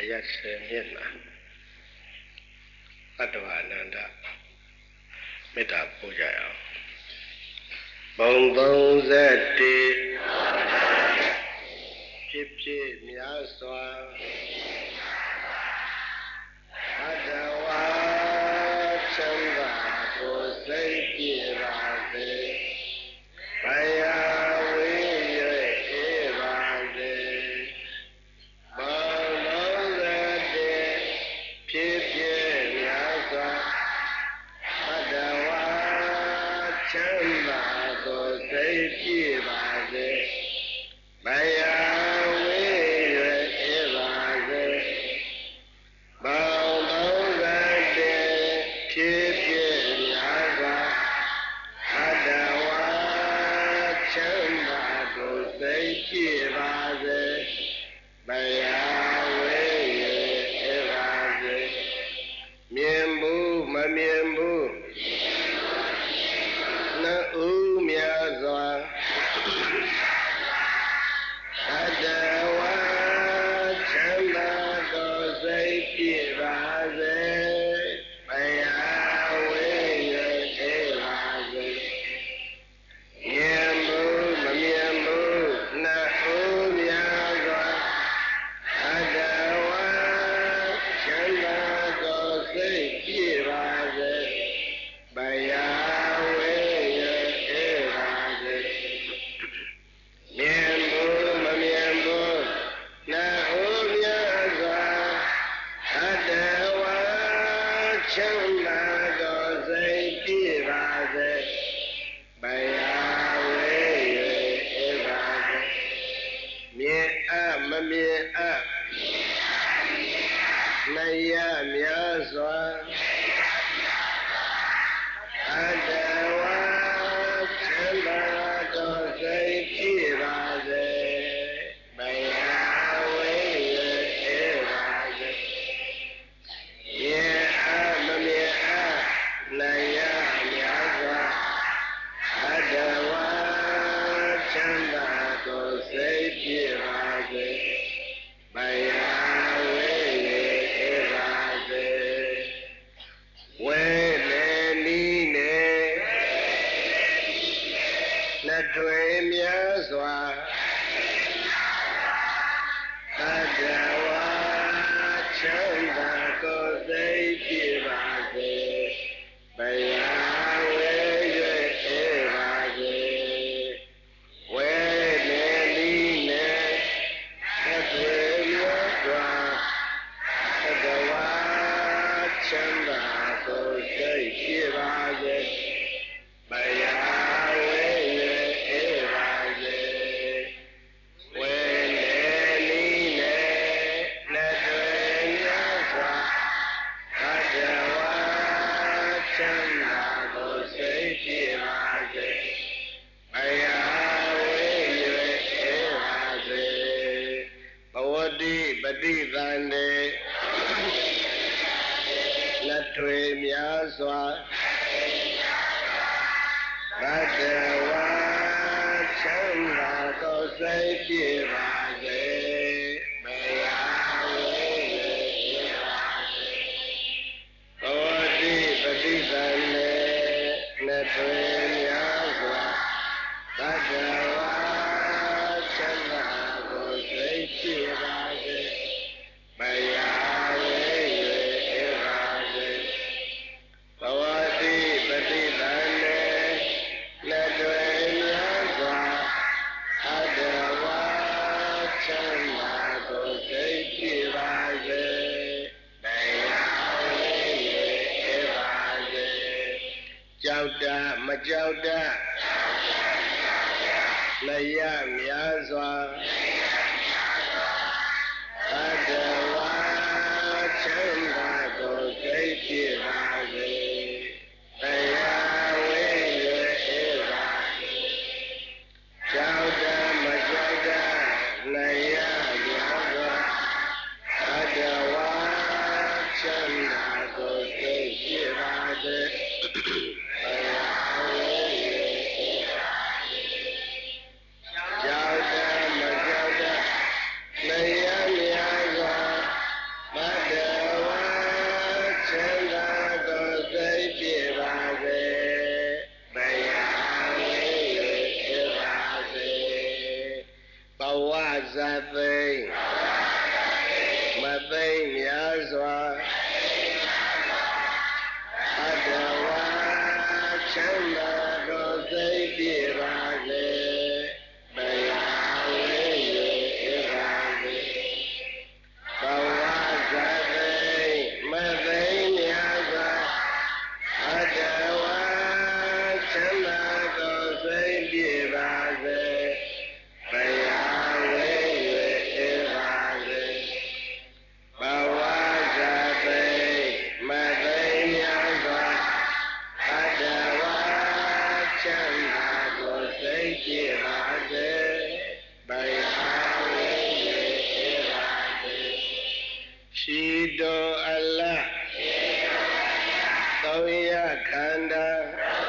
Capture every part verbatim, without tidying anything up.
ရက်ဆယ်မျက်နှာအတ္တဝအနန္တမေတ္တာပို့ကြရအောင်ဘုံသုံးဆယ်တဖြစ်ဖြစ်များစွာအတ္တဝချမ်းသာကိုစိတ်ပြည့်ပါစေဘယဝေ၍ဧပါစေဘုံသုံးဆယ်ဖြစ်ဖြစ်များစွာအတ္တဝချမ်းသာကိုစိတ်ပြည့်ပါစေဘယဝေ၍ဧပါစေဘုံသုံးဆယ်ဖြစ်ဖြစ်များစွာအတ္တဝချမ်းသာကိုစိတ်ပြည့်ပါစေဘယဝေ၍ဧပါစေမြင်ဘူးမမြင်ဘူးနှစ်ဦးများစွာအတ္တဝချမ်းသာကိုစိတ်ပြည့်ပါစေဘယဝေ၍ဧပါစေမြင်ဘူးမမြင်ဘူးနှစ်ဦးများစွာအတ္တဝချမ်းသာကိုစိတ်ပြည့်ပါစေဘယဝေ၍ဧပါစေမြင်ဘူးမမြင်ဘူးနှစ်ဦးများစွာအတ္တဝချမ်းသာကိုစိတ်ပြည့်ပါစေဘယဝေ၍ဧပါစေမြင်အပ်မမြင်အပ်နှစ်ရများစွာအတ္တဝချမ်းသာကိုစိတ်ပြည့်ပါစေဘယဝေ၍ဧပါစေမြင်အပ်မမြင်အပ်နှစ်ရများစွာအတ္တဝချမ်းသာကိုစိတ်ပြည့်ပါစေဘယဝေ၍ဧပါစေဝေလေနီးနေနှစ်ထွေများစွာအတ္တဝချမ်းသာကိုစိတ်ပြည့်ပါစေဘယဝေ၍ဧပါစေဝေလေနီးနေနှစ်ထွေများစွာအတ္တဝချမ်းသာကိုစိတ်ပြည့်ပါစေဘယဝေ၍ဧပါစေဝေလေနီးနေနှစ်ထွေများစွာအတ္တဝချမ်းသာကိုစိတ်ပြည့်ပါစေဘယဝေ၍ဧပါစေဘဝတိပฏิသန္တေနှစ်ထွေများစွာအတ္တဝချမ်းသာကိုစိတ်ပြည့်ပါစေဘယဝေ၍ဧပါစေဘဝတိပฏิသန္တေနှစ်ထွေများစွာအတ္တဝချမ်းသာကိုစိတ်ပြည့်ပါစေဘယဝေ၍ဧပါစေဘဝတိပฏิသန္တေနှစ်ထွေများစွာအတ္တဝချမ်းသာကိုစိတ်ပြည့်ပါစေဘယဝေ၍ဧပါစေကြောက်တမကြောက်တလျက်များစွာအတ္တဝချမ်းသာကိုစိတ်ပြည့်ပါစေဘယဝေ၍ဧပါစေကြောက်တမကြောက်တလျက်များစွာအတ္တဝချမ်းသာကိုစိတ်ပြည့်ပါစေဘယဝေ၍ဧပါစေကြောက်တမကြောက်တလျက်များစွာသိမသိများစွာအတဝါချမ်းသာကိုသိပြပါစေဘယဝေယဧပါစေဘဝဇတိမသိများစွာအတဝါချမ်းသာကိုသိပြပါစေဘယဝေယဧပါစေဘဝဇတိမသိများစွာအတဝါချမ်းသာကိုသိပြပါစေဘယဝေယဧပါစေရှိတော်အလတ်သုံးရခန္ဓာ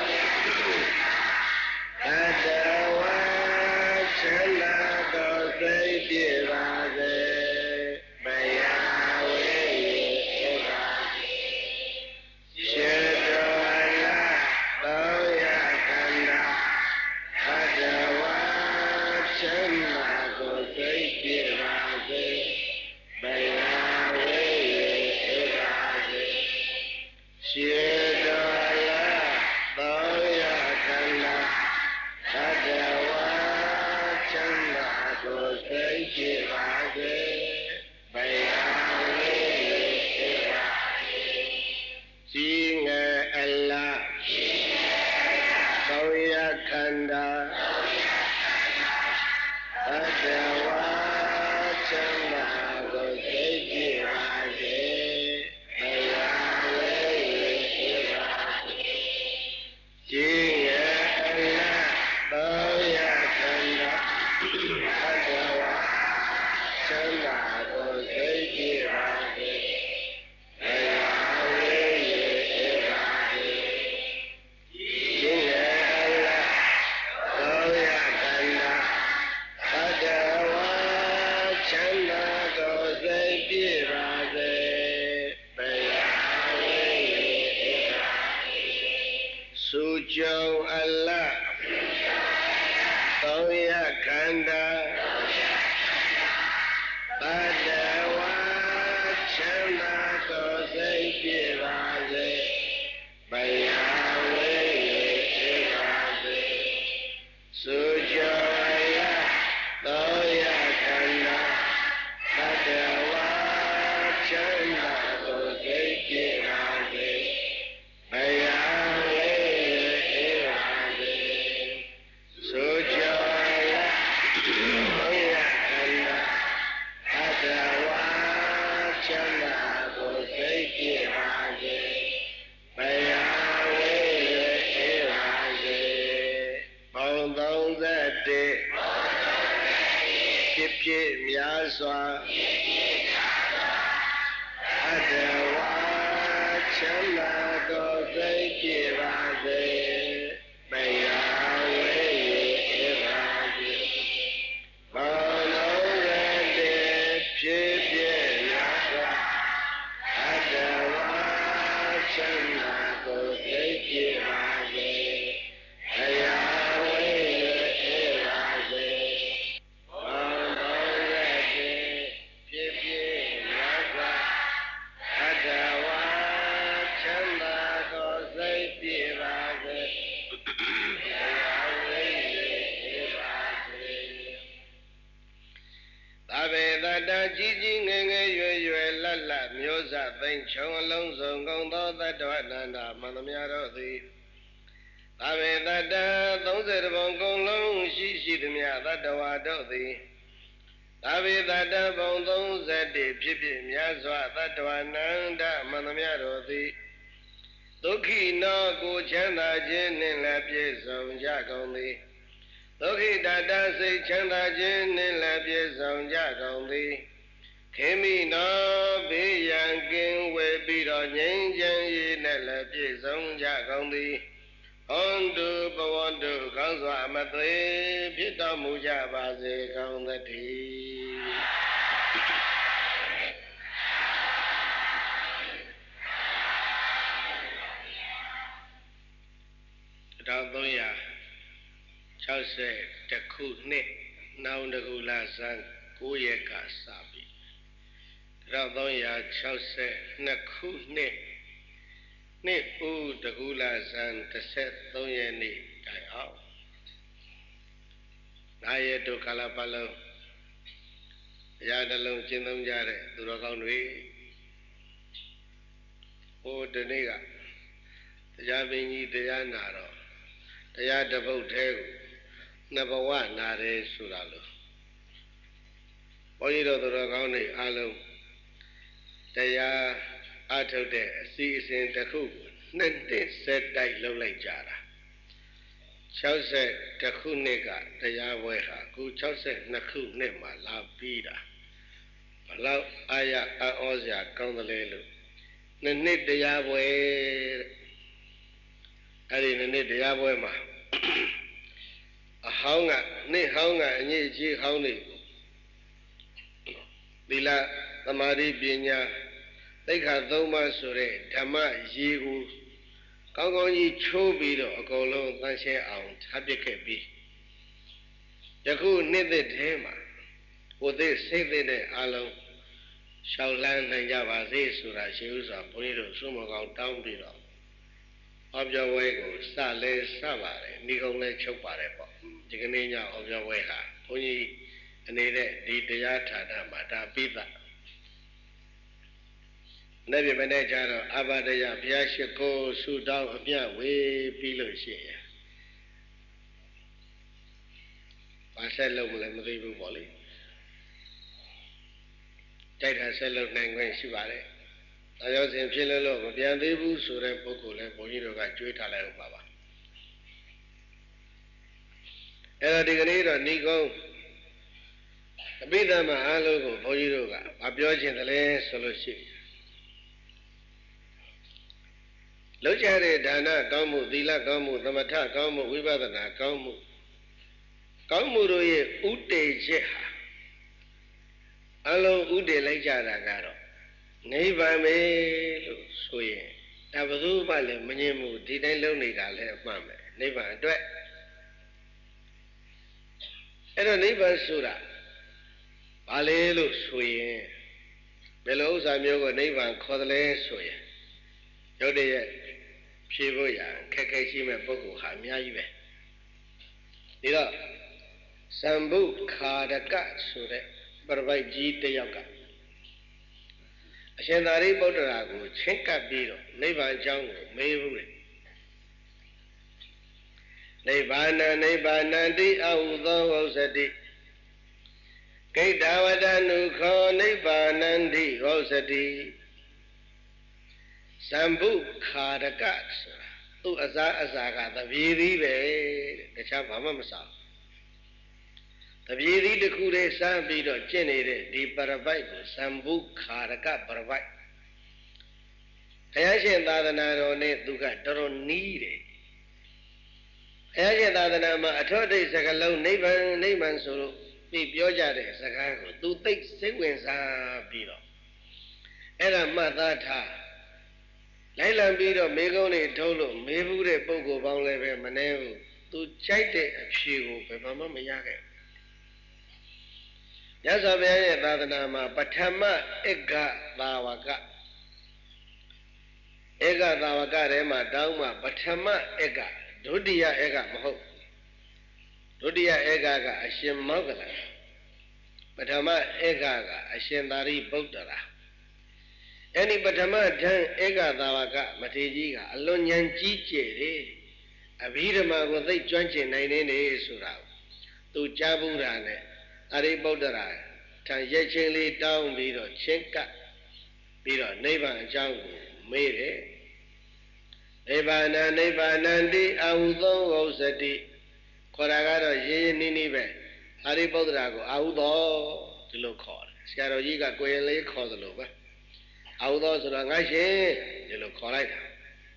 အတဝါချမ်းသာကိုသိပြပါစေဘယဝေယဧပါစေရှိတော်အလတ်သုံးရခန္ဓာအတဝါချမ်းသာကိုသိပြပါစေဘယဝေယဧပါစေရှိတော်အလတ်သုံးရခန္ဓာအတဝါချမ်းသာကိုသိပြပါစေဘယဝေယဧပါစေရှိငယ်အလတ်သုံးရခန္ဓာအတဝါချမ်းသာကိုသိပြပါစေဘယဝေယဧပါစေရှိငယ်အလတ်သုံးရခန္ဓာအတဝါချမ်းသာကိုသိပြပါစေဘယဝေယဧပါစေရှိငယ်အလတ်သုံးရခန္ဓာအတဝါချမ်းသာကိုသိပြပါစေဘယဝေယဧပါစေစုကြုံအလတ်သုံးရခန္ဓာအတဝါချမ်းသာကိုသိပြပါစေဘယဝေယဧပါစေစုကြုံအလတ်သုံးရခန္ဓာအတဝါချမ်းသာကိုသိပြပါစေဘယဝေယဧပါစေစုကြုံအလတ်သုံးရခန္ဓာအတဝါချမ်းသာကိုသိပြပါစေဘယဝေယဧပါစေပေါင်းသုံးသက်တည်းဖြစ်ဖြစ်များစွာအတဝါချမ်းသာကိုသိပြပါစေဘယဝေယဧပါစေပေါင်းသုံးသက်တည်းဖြစ်ဖြစ်များစွာအတဝါချမ်းသာကိုသိပြပါစေဘယဝေယဧပါစေပေါင်းသုံးသက်တည်းဖြစ်ဖြစ်များစွာအတဝါချမ်းသာကိုသိပြပါစေဘယဝေယဧပါစေသဗ္ဗေတ္တကြီးကြီးငယ်ငယ်ရွယ်ရွယ်လတ်လတ်မျိုးစသိမ့်ချုံအလုံးစုံကုန်သောတတ္တဝအနန္တမှန်သမျှတို့သည်သဗ္ဗေတ္တသုံးဆယ်ဘုံကုန်လုံးရှိရှိသမျှတတ္တဝါတို့သည်သဗ္ဗေတ္တဘုံသုံးဆယ်တည်းဖြစ်ဖြစ်များစွာတတ္တဝအနန္တမှန်သမျှတို့သည်ဒုက္ခိနောကိုချမ်းသာခြင်းနှင့်လည်းပြည့်စုံကြကုန်သည်ဒုက္ခိတတစိတ်ချမ်းသာခြင်းနှင့်လည်းပြည့်စုံကြကုန်သည်ခေမိနောဘေးရန်ကင်းဝေပြီးတော့ငြိမ်းချမ်းရေးနဲ့လည်းပြည့်စုံကြကုန်သည်ဟွန်တုဘဝန္တုကောင်းစွာမသွေဖြစ်တော်မူကြပါစေကောင်းသတည်းတစ်သုံးရာ၆၁ခုနှစ်နောင်တကူလာဇန်ကိုးရက်ကစပြီးတစ်ထောင်သုံးရာခြောက်ဆယ်နှစ်ခုနှစ်နှစ်ဦးတကူလာဇန်တစ်ဆက်သုံးရက်နေ့တိုင်အောင်ငါရဲ့ဒုက္ခလာပတ်လုံးတရားနှလုံးကျင့်သုံးကြတဲ့သူတော်ကောင်းတွေဟိုဒီနေ့ကတရားပင်ကြီးတရားနာတော့တရားတစ်ပုဒ်တည်းကိုနှစ်ဘဝနာတယ်ဆိုတာလို့ဘုန်းကြီးတို့သူတော်ကောင်းတွေအားလုံးတရားအထုတ်တဲ့အစီအစဉ်တစ်ခုနှစ်နှစ်ဆက်တိုက်လုပ်လိုက်ကြတာ၆၀ခုနှစ်ကတရားပွဲဟာအခု၆၂ခုနှစ်မှလာပြီးတာဘလောက်အာရအောဩစရာကောင်းတယ်လို့နှစ်နှစ်တရားပွဲအဲ့ဒီနှစ်နှစ်တရားပွဲမှာအဟောင်းကနှစ်ဟောင်းကအညစ်အကြေးဟောင်းတွေသီလသမာဓိပညာသိက္ခာသုံးပါးဆိုတဲ့ဓမ္မရေကိုကောင်းကောင်းကြီးချိုးပြီးတော့အကုန်လုံးသန့်ရှင်းအောင်ထားပစ်ခဲ့ပြီးယခုနှစ်သက်ထဲမှာကိုယ်သိစိတ်သိတဲ့အလုံးရှောက်လန်းနိုင်ကြပါစေဆိုတာရှိဥစွာဘုန်းကြီးတို့သုံးမကောင်းတောင်းပြီးတော့ဟောပြောပွဲကိုစလဲစပါတယ်မိကုံလဲချုပ်ပါတယ်ပေါ့ဒီကနေ့ညဟောပြောပွဲဟာဘုန်းကြီးအနေနဲ့ဒီတရားဌာနမှာဒါပြီးသားနေ့ပြမနေ့ကျတော့အဘဒယဘုရားရှိခိုးဆုတောင်းအမြတ်ဝေပြီးလို့ရှိရင်ဘာဆက်လုပ်မလဲမသိဘူးပေါ့လေတိုက်တာဆက်လုပ်နိုင်ခွင့်ရှိပါတယ်။ဒါကြောင့်စဉ်ဖြစ်လို့လို့မပြန်သေးဘူးဆိုတဲ့ပုဂ္ဂိုလ်လည်းဘုန်းကြီးတို့ကကြွေးထားလိုက်ဥပပါပါ။အဲ့တော့ဒီကနေ့တော့ဏီကုံအပိဓမ္မာအားလုံးကိုဘုန်းကြီးတို့ကမပြောချင်တယ်လဲဆိုလို့ရှိရင်လောက်ကြတဲ့ဒါနကောင်းမှုသီလကောင်းမှုသမထကောင်းမှုဝိပဿနာကောင်းမှုကောင်းမှုတို့ရဲ့ဥတည်ချက်ဟာအလုံးဥတည်လိုက်ကြတာကတော့နိဗ္ဗာန်ပဲလို့ဆိုရင်ဒါဘယ်သူမှလည်းမငြင်းဘူးဒီတိုင်းလုံးနေတာလည်းအမှန်ပဲနိဗ္ဗာန်အတွက်အဲ့တော့နိဗ္ဗာန်ဆိုတာဘာလဲလို့ဆိုရင်ဘယ်လိုဥစ္စာမျိုးကိုနိဗ္ဗာန်ခေါ်တယ်လဲဆိုရင်ရုပ်တရက်ဖြေဖို့ရခက်ခဲရှိမဲ့ပုဂ္ဂိုလ်ဟာအများကြီးပဲဒီတော့သံဗုခါရကဆိုတဲ့ပရပိုက်ကြီးတယောက်ကအရှင်သာရိပုတ္တရာကိုချင်းကပ်ပြီးတော့နိဗ္ဗာန်အကြောင်းကိုမေးဘူးလေနိဗ္ဗာန်နိဗ္ဗာန်တိအဟုသောဝௌစတိကိတ္တဝတ္တနုခောနိဗ္ဗာန်တိဝௌစတိသံဗုခါရကဆိုတာသူ့အစားအစာကသပြေသီးပဲတခြားဘာမှမစားတပြေသီးတစ်ခုတည်းစားပြီးတော့ကျင့်နေတဲ့ဒီပရပိုက်ကိုသံဗုခါရကပရပိုက်ဘုရားရှင်သာသနာတော်နဲ့သူကတော်တော်နီးတယ်ဘုရားရှင်သာသနာမှာအထောက်အထိပ်စကားလုံးနိဗ္ဗာန်နိဗ္ဗာန်ဆိုလို့ပြီးပြောကြတဲ့စကားကိုသူသိစိတ်ဝင်စားပြီးတော့အဲ့ဒါမှတ်သားထားလိုက်လံပြီးတော့မေကုန်းတွေထုတ်လို့မေးဘူးတဲ့ပုဂ္ဂိုလ်ပေါင်းလည်းပဲမနှဲဘူးသူကြိုက်တဲ့အဖြေကိုဘယ်မှမရခဲ့မြတ်စွာဘုရားရဲ့သာသနာမှာပထမဧကသာဝကဧကသာဝကထဲမှာတောင်းမှပထမဧကဒုတိယဧကမဟုတ်ဒုတိယဧကကအရှင်မောဂလပထမဧကကအရှင်သာရိပုတ္တရာအဲ့ဒီပထမထံဧကသာဝကမထေရကြီးကအလွန်ဉာဏ်ကြီးကျယ်တယ်အဘိဓမ္မာကိုသိကျွမ်းကျင်နိုင်နေတယ်ဆိုတာသူကြားဘူးတာနဲ့အရိပုတ္တရာထံရက်ချင်းလေးတောင်းပြီးတော့ချင်းကပ်ပြီးတော့နိဗ္ဗာန်အကြောင်းကိုမေးတယ်နိဗ္ဗာန်နိဗ္ဗာန်တိအဟုသောဝௌစတိခေါ်တာကတော့ရင်းရင်းနှီးနှီးပဲအရိပုတ္တရာကိုအဟုသောဒီလိုခေါ်တယ်ဆရာတော်ကြီးကကိုယ်ရင်လေးခေါ်သလိုပဲအဟုသောဆိုတော့ငါရှင်ဒီလိုခေါ်လိုက်တာ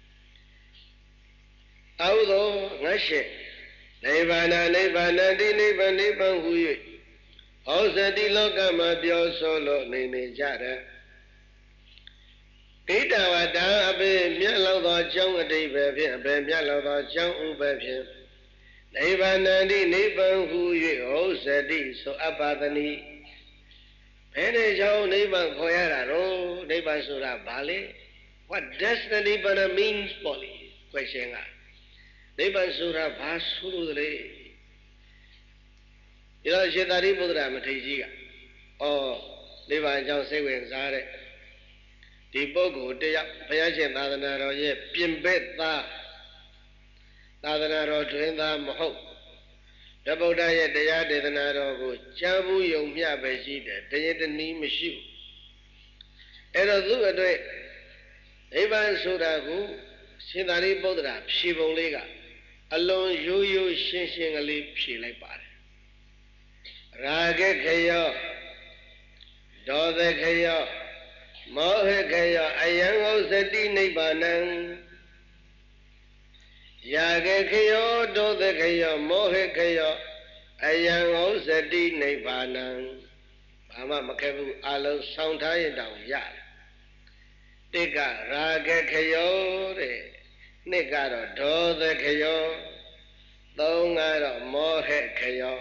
အဟုသောငါရှင်နိဗ္ဗာန်နိဗ္ဗာန်တိနိဗ္ဗာန်နိဗ္ဗာန်ဟူ၍ဩဇတိလောကမှာပြောဆိုလို့နေနေကြတယ်ဣတဝတ္တအဘေမြတ်လောက်သောအကြောင်းအတိပဲဖြင့်အဘေမြတ်လောက်သောအကြောင်းဥပဲဖြင့်နိဗ္ဗာန်တိနိဗ္ဗာန်ဟူ၍ဩဇတိဆိုအပ္ပသနိဘယ်နဲ့ကြောင့်နိဗ္ဗာန်ခေါ်ရတာတော့နိဗ္ဗာန်ဆိုတာဘာလဲ What does the Nibbana means ပေါ့လေ question ကနိဗ္ဗာန်ဆိုတာဘာဆိုလို့လဲဒီတော့ရှင်သာရိပုတ္တရာမထေရကြီးကဩနိဗ္ဗာန်အကြောင်းစိတ်ဝင်စားတဲ့ဒီပုဂ္ဂိုလ်တယောက်ဘုရားရှင်သာသနာတော်ရဲ့ပြင်ပက်သားသာသနာတော်တွင်သားမဟုတ်တဗုဒ္ဓရဲ့တရားဒေသနာတော်ကိုကြားဘူးယုံမျှပဲရှိတယ်တရင်တနည်းမရှိဘူးအဲ့တော့သူ့အတွက်နိဗ္ဗာန်ဆိုတာကိုရှင်သာရိပုတ္တရာဖြေပုံလေးကအလွန်ရိုးရိုးရှင်းရှင်းကလေးဖြေလိုက်ပါတယ်ရာဂခယောဒေါသခယောမောဟခယောအယံဥစ္စတိနိဗ္ဗာနံရာဂခယောဒေါသခယောမောဟခယောအယံဥစ္စတိနိဗ္ဗာနံဘာမှမခက်ဘူးအလုံးဆောင်းထားရင်တောင်ရတယ်တိကရာဂခယောတဲ့နှစ်ကတော့ဒေါသခယောသုံးကတော့မောဟခယော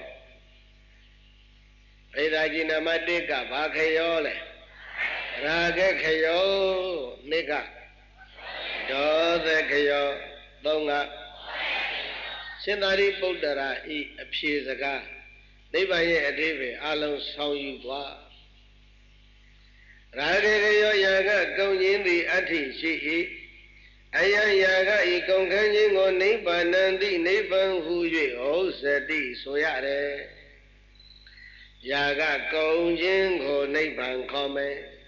ဘိဓာကြီးနမတိကဘာခယောလဲရာဂခယောနှစ်ကဒေါသခယောသုံးကရှင်သာရိပုတ္တရာဤအဖြေစကားနိဗ္ဗာန်ရဲ့အဓိပ္ပာယ်အလုံးဆောင်ယူသွားရာဂခယောယာကကုံခြင်းသည်အဋ္ဌိရှိ၏အယံယာကဤကုံခန်းခြင်းကိုနိဗ္ဗာနံတိနိဗ္ဗာန်ဟူ၍ဟောစတိဆိုရတယ်ယာကကုံခြင်းကိုနိဗ္ဗာန်ခေါ်မယ်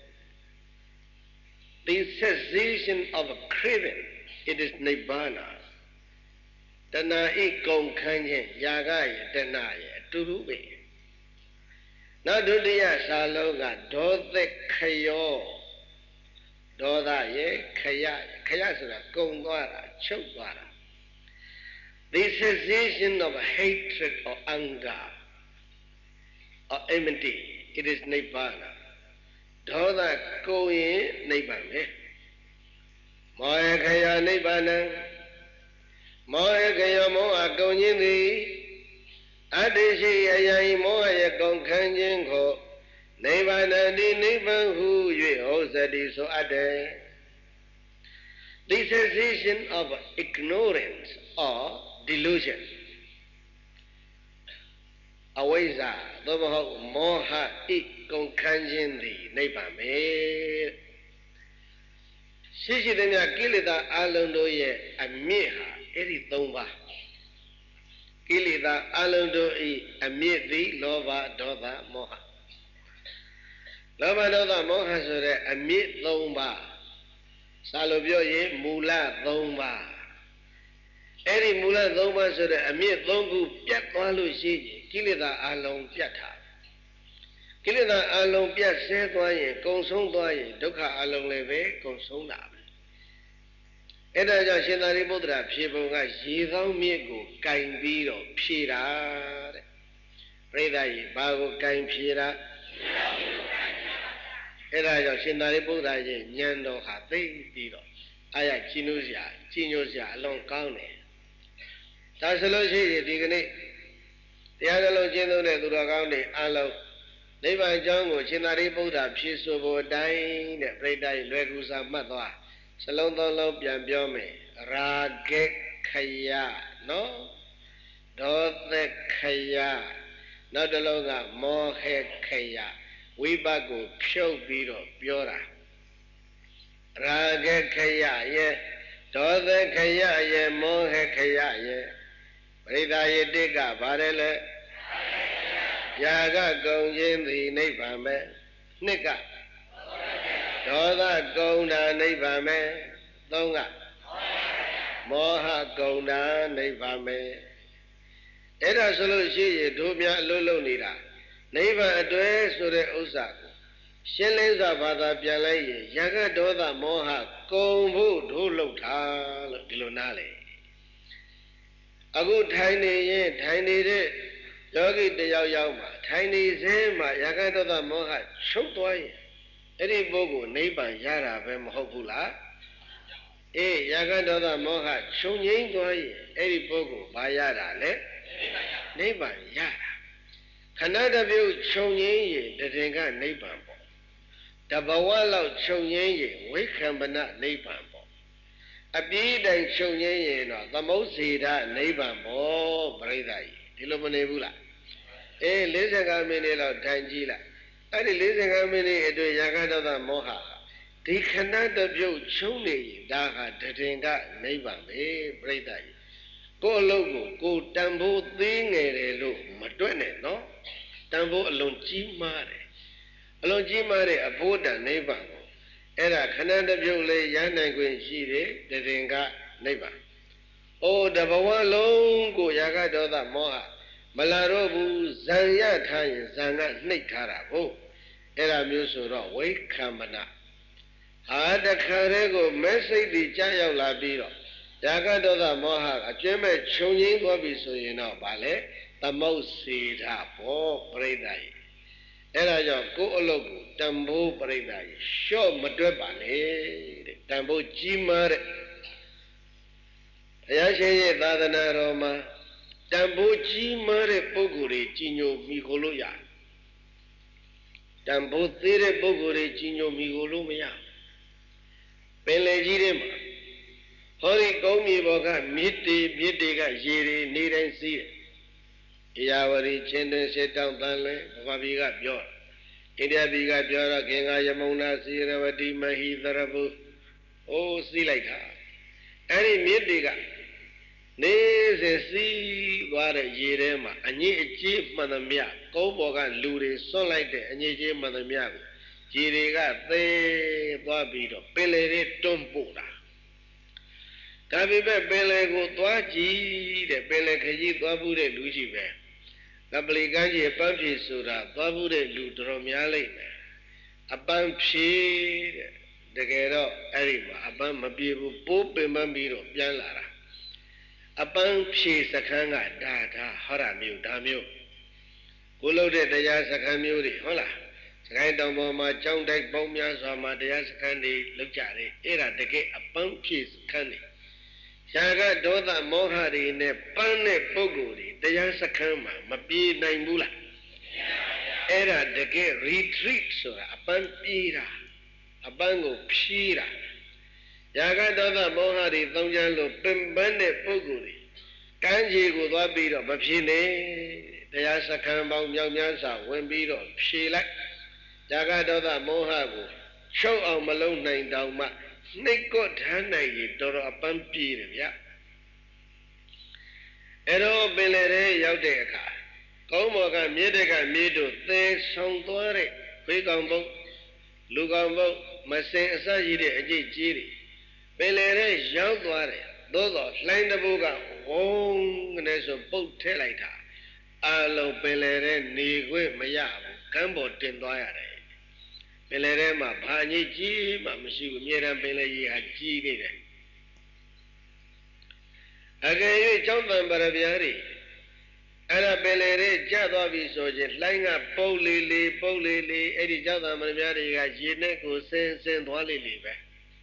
The cessation of a craving it is nibbana တဏှာဤကုံခန်းခြင်းယာကရဲ့တဏှာရဲ့အတူတူပဲနောက်ဒုတိယစာလုံးကဒေါသခယောဒေါသရဲ့ခယခယဆိုတာကုံသွားတာချုပ်သွားတာ The cessation of hatred or anger or enmity it is nibbana ဒေါသကုံရင်နိဗ္ဗာန်ပဲမောဟခယနိဗ္ဗာနံမောဟခယမောဟကုံခြင်းသည်အတ္တိရှိအယံမောဟရဲ့ကုံခန်းခြင်းကိုနိဗ္ဗာန်တိနိဗ္ဗာန်ဟု၍ဟောစတိဆိုအပ်တယ် The cessation of ignorance or delusion အဝိဇ္ဇာသို့မဟုတ်မောဟဤကုန်ခန်းခြင်းသည်နိဗ္ဗာန်ပဲရှိရှိသမျှကိလေသာအလုံးတို့ရဲ့အမြင့်ဟာအဲ့ဒီ၃ပါးကိလေသာအလုံးတို့ဤအမြင့်သည်လောဘဒေါသမောဟလောဘဒေါသမောဟဆိုတဲ့အမြင့်၃ပါးစာလို့ပြောရင်မူလ၃ပါးအဲ့ဒီမူလ၃ပါးဆိုတဲ့အမြင့်၃ခုပြတ်သွားလို့ရှိရင်ကိလေသာအလုံးပြတ်တာကိလေသာအလုံးပြတ်ဆဲသွားရင်ကုံဆုံးသွားရင်ဒုက္ခအလုံးလည်းပဲကုံဆုံးတာပဲအဲ့ဒါကြောင့်ရှင်သာရိပုတ္တရာဖြေပုံကရေကောင်းမြစ်ကိုကင်ပြီးတော့ဖြေတာတဲ့ပြိဿကြီးဘာကိုကင်ဖြေတာအဲ့ဒါကြောင့်ရှင်သာရိပုတ္တရာရဲ့ဉာဏ်တော်ဟာသိပြီးတော့အာရကျဉ်းလို့စရာကျဉ်းညို့စရာအလွန်ကောင်းတယ်ဒါဆိုလို့ရှိရင်ဒီကနေ့တရားစလုံးကျင့်သုံးတဲ့သူတော်ကောင်းတွေအလုံးနိဗ္ဗာန်အကြောင်းကိုရှင်သာရိပုတ္တရာဖြေဆိုဖို့အတိုင်းတဲ့ပြိဿကြီးလွယ်ကူစွာမှတ်သွားစလုံးသုံးလုံးပြန်ပြောမယ်ရာဂခယနော်ဒေါသခယနောက်တစ်လုံးကမောဟခယဝိပတ်ကိုဖြုတ်ပြီးတော့ပြောတာရာဂခယရဲ့ဒေါသခယရဲ့မောဟခယရဲ့ပရိသယေတိကဗါတယ်လေယာကကုံခြင်းသည်နိဗ္ဗာန်ပဲနှစ်ကဒေါသကုံတာနိဗ္ဗာန်ပဲသုံးကမောဟကုံတာနိဗ္ဗာန်ပဲအဲ့ဒါဆိုလို့ရှိရင်တို့များအလုံးလုံးနေတာနိဗ္ဗာန်အတွဲဆိုတဲ့ဥစ္စာကိုရှင်းလင်းစွာဘာသာပြန်လိုက်ရင်ယာကဒေါသမောဟကုံဖို့တို့လောက်တာလို့ဒီလိုနားလေအခုထိုင်နေရင်ထိုင်နေတဲ့ယောဂီတယောက်ယောက်မှာထိုင်နေစဲမှာယာကဒေါသမောဟချုပ်သွားရင်အဲ့ဒီပုဂ္ဂိုလ်နိဗ္ဗာန်ရတာပဲမဟုတ်ဘူးလားအေးယာကဒေါသမောဟချုပ်ငြိမ်းသွားရင်အဲ့ဒီပုဂ္ဂိုလ်ဘာရတာလဲနိဗ္ဗာန်ရတာခဏတပြုတ်ခြုံငင်းရင်တရင်ကနိဗ္ဗာန်ပေါ့တဘဝလောက်ခြုံငင်းရင်ဝိခံပနနိဗ္ဗာန်ပေါ့အပြည့်တိုင်ခြုံငင်းရင်တော့သမုတ်စေတနိဗ္ဗာန်ပေါ့ပြိဿကြီးဒီလိုမနေဘူးလားအေး၄၅မိနစ်လောက်ထိုင်ကြည့်လိုက်အဲ့ဒီ၄၅မိနစ်အတွင်းရာဂဒေါသမောဟဒီခဏတပြုတ်ခြုံနေရင်ဒါဟာတရင်ကနိဗ္ဗာန်ပဲပြိဿကြီးကိုယ်အလုပ်ကိုကိုယ်တန်ဖိုးသေးငယ်တယ်လို့မတွက်နဲ့နော်တန်ဖိုးအလွန်ကြီးမားတယ်အလွန်ကြီးမားတဲ့အဖို့တန်နိဗ္ဗာန်ကိုအဲ့ဒါခဏတပြုတ်လေးရနိုင်ခွင့်ရှိတယ်တရင်ကနိဗ္ဗာန်အိုးတဘဝလုံးကိုရာဂဒေါသမောဟမလာတော့ဘူးဇံရထားရင်ဇံကနှိပ်ထားတာကိုအဲ့ဒါမျိုးဆိုတော့ဝိခံမနာဟာတခါတည်းကိုမဲစိတ်တွေကြားရောက်လာပြီးတော့ရာဂဒေါသမောဟအကျဉ်းမဲ့ခြုံငင်းသွားပြီဆိုရင်တော့ဗာလေသမုတ်စေတာဘောပရိသတ်ကြီးအဲ့ဒါကြောင့်ကိုယ်အလုပ်ကိုတန်ဖိုးပရိသတ်ကြီးရှော့မတွက်ပါနဲ့တဲ့တန်ဖိုးကြီးမားတဲ့ဘုရားရှင်ရဲ့သာသနာတော်မှာတန်ဖိုးကြီးမားတဲ့ပုဂ္ဂိုလ်တွေကြီးညိုမိခိုလို့ရတန်ဖိုးသေးတဲ့ပုဂ္ဂိုလ်တွေကြီးညိုမိခိုလို့မရပင်လေကြီးတွေမှာဟောဒီကုန်းမြေပေါ်ကမြစ်တွေမြစ်တွေကရေတွေနေတိုင်းစီးတယ်။ဧရာဝတီချင်းတွင်စေတောင်တန်လဲဗမာပြည်ကပြောတာ။အိန္ဒိယပြည်ကပြောတော့ဂင်္ဂာယမုန်နာစီရဝတီမဟိသရပုအိုးစီးလိုက်တာ။အဲ့ဒီမြစ်တွေကနေစဉ်စီးသွားတဲ့ရေထဲမှာအငြိအကျေးမှန်သမျှကုန်းပေါ်ကလူတွေဆွန့်လိုက်တဲ့အငြိအကျေးမှန်သမျှကိုရေတွေကသေသွားပြီးတော့ပင်လယ်တွေတွန်းပို့တာဒါပေမဲ့ပင်လယ်ကိုသွားကြည့်တဲ့ပင်လယ်ခရီးသွားဘူးတဲ့လူကြီးပဲကပလီကန်းကြီးပန်းဖြေဆိုတာသွားဘူးတဲ့လူတော်တော်များလိမ့်မယ်အပန်းဖြေတဲ့တကယ်တော့အဲ့ဒီမှာအပန်းမပြေဘူးပိုးပင်ပန်းပြီးတော့ပြန်လာတာအပန်းဖြေစခန်းကဒါဒါဟောတာမျိုးဒါမျိုးကိုလို့တဲ့တရားစခန်းမျိုးတွေဟုတ်လားစကိုင်းတောင်ပေါ်မှာကြောင်းတိုက်ပေါင်းများစွာမှာတရားစခန်းတွေလောက်ကြတယ်အဲ့ဒါတကယ်အပန်းဖြေစခန်းတွေရာဂဒေါသမောဟတွေနဲ့ပန်းတဲ့ပုဂ္ဂိုလ်တွေတရားစခန်းမှာမပြေနိုင်ဘူးလားအဲ့ဒါတကယ် retreat ဆိုတာအပန်းပြေးတာအပန်းကိုဖြီးတာရာဂဒေါသမောဟတွေသုံးချမ်းလို့ပင်ပန်းတဲ့ပုဂ္ဂိုလ်တွေကမ်းခြေကိုသွားပြီးတော့မဖြေနဲ့တရားစခန်းပေါင်းမြောက်များစွာဝင်ပြီးတော့ဖြေလိုက်ရာဂဒေါသမောဟကိုချုပ်အောင်မလုံးနိုင်တောင်မှနှိတ်ကွထမ်းနိုင်ရင်တော်တော်အပန်းပြေးတယ်ဗျအဲ့တော့ပင်လယ်ထဲရောက်တဲ့အခါကုန်းပေါ်ကမြေတက်ကမြေတို့သဲဆောင်သွားတဲ့ဖေးကောင်ပုတ်လူကောင်ပုတ်မစင်အစရှိတဲ့အကျိတ်ကြီးတွေပင်လယ်ထဲရောက်သွားတယ်သို့သောလှိုင်းတဘိုးကဝုန်းကနေဆိုပုတ်ထဲလိုက်တာအလုံးပင်လယ်ထဲနေခွင့်မရဘူးကမ်းပေါ်တင်သွားရတယ်ပင်လယ်ထဲမှာဘာညစ်ကြီးမှမရှိဘူးအမြဲတမ်းပင်လယ်ကြီးဟာကြီးနေတယ်အကယ်၍ကျောင်းတန်ပရဗျာတွေအဲ့ဒါပင်လယ်ထဲကျသွားပြီဆိုရင်လှိုင်းကပုတ်လေလေပုတ်လေလေအဲ့ဒီကျောင်းတန်ပရဗျာတွေကရေနဲ့ကိုဆင်းဆင်းသွားလေလေပဲ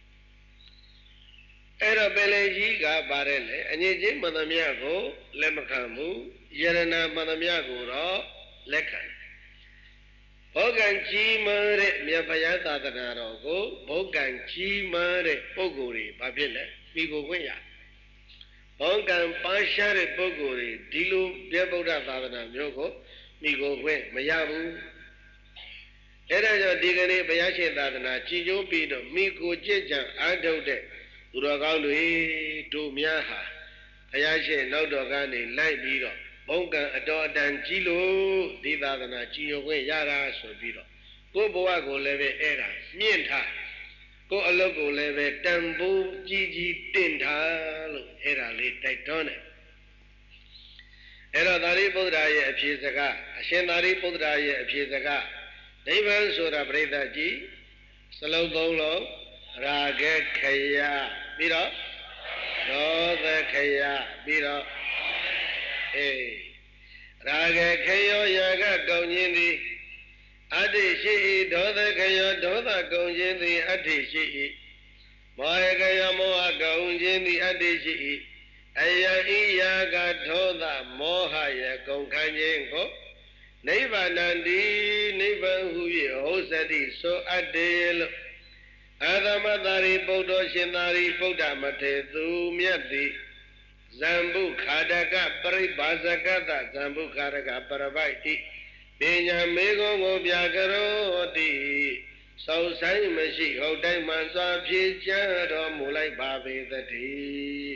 အဲ့တော့ပင်လယ်ကြီးကပါတယ်လေအငြိကြီးမှန်သမျှကိုလက်မခံဘူးယရဏမှန်သမျှကိုတော့လက်ခံဘောကံကြီးမားတဲ့မြတ်ဗျာသာသနာတော်ကိုဘောကံကြီးမားတဲ့ပုဂ္ဂိုလ်တွေဘာဖြစ်လဲမိကိုခွင့်ရဘောကံပါရှားတဲ့ပုဂ္ဂိုလ်တွေဒီလိုမြတ်ဗုဒ္ဓသာသနာမျိုးကိုမိကိုခွင့်မရဘူးအဲ့ဒါကြောင့်ဒီကနေ့ဘုရားရှင်သာသနာကြည်ကျိုးပြီးတော့မိကိုကြည်ကြံအားထုတ်တဲ့သူတော်ကောင်းတွေတို့များဟာဘုရားရှင်နောက်တော်ကနေလိုက်ပြီးတော့ဘုံကံအတော်အတန်ကြီးလို့ဒီသာသနာကြီးညိုခွင့်ရတာဆိုပြီးတော့ကိုယ်ဘဝကိုလည်းပဲအဲ့ဒါမြင့်ထားကိုယ်အလုပ်ကိုလည်းပဲတန်ဖိုးကြီးကြီးတင့်ထားလို့အဲ့ဒါလေးတိုက်တွန်းတယ်အဲ့တော့သာရိပုတ္တရာရဲ့အဖြေစကားအရှင်သာရိပုတ္တရာရဲ့အဖြေစကားနိဗ္ဗာန်ဆိုတာပြိဿကြီးစလုံးသုံးလုံးရာဂခယပြီးတော့ဒေါသခယပြီးတော့အေးရာဂခေယောယာကကောင်းခြင်းသည်အတ္တိရှိ၏ဒေါသခေယောဒေါသကောင်းခြင်းသည်အတ္တိရှိ၏မောဟခေယောမောဟကောင်းခြင်းသည်အတ္တိရှိ၏အယံဤယာကဒေါသမောဟရဲ့ကုန်ခံခြင်းကိုနိဗ္ဗာန်တိနိဗ္ဗာန်ဟူ၍ဟောစတိဆိုအပ်တယ်လို့အာသမတာရိပုတ္တရှင်သာရိပုတ္တမထေသူမြတ်သည်ဇံဘုခါဒကပရိပါဇကတဇံဘုခါဒကပရပိုက်တိပညာမေကုံကိုပြကရောတိစောဆိုင်မရှိဟုတ်တိုင်းမှစွာဖြည့်ချတော်မူလိုက်ပါပေသတည်း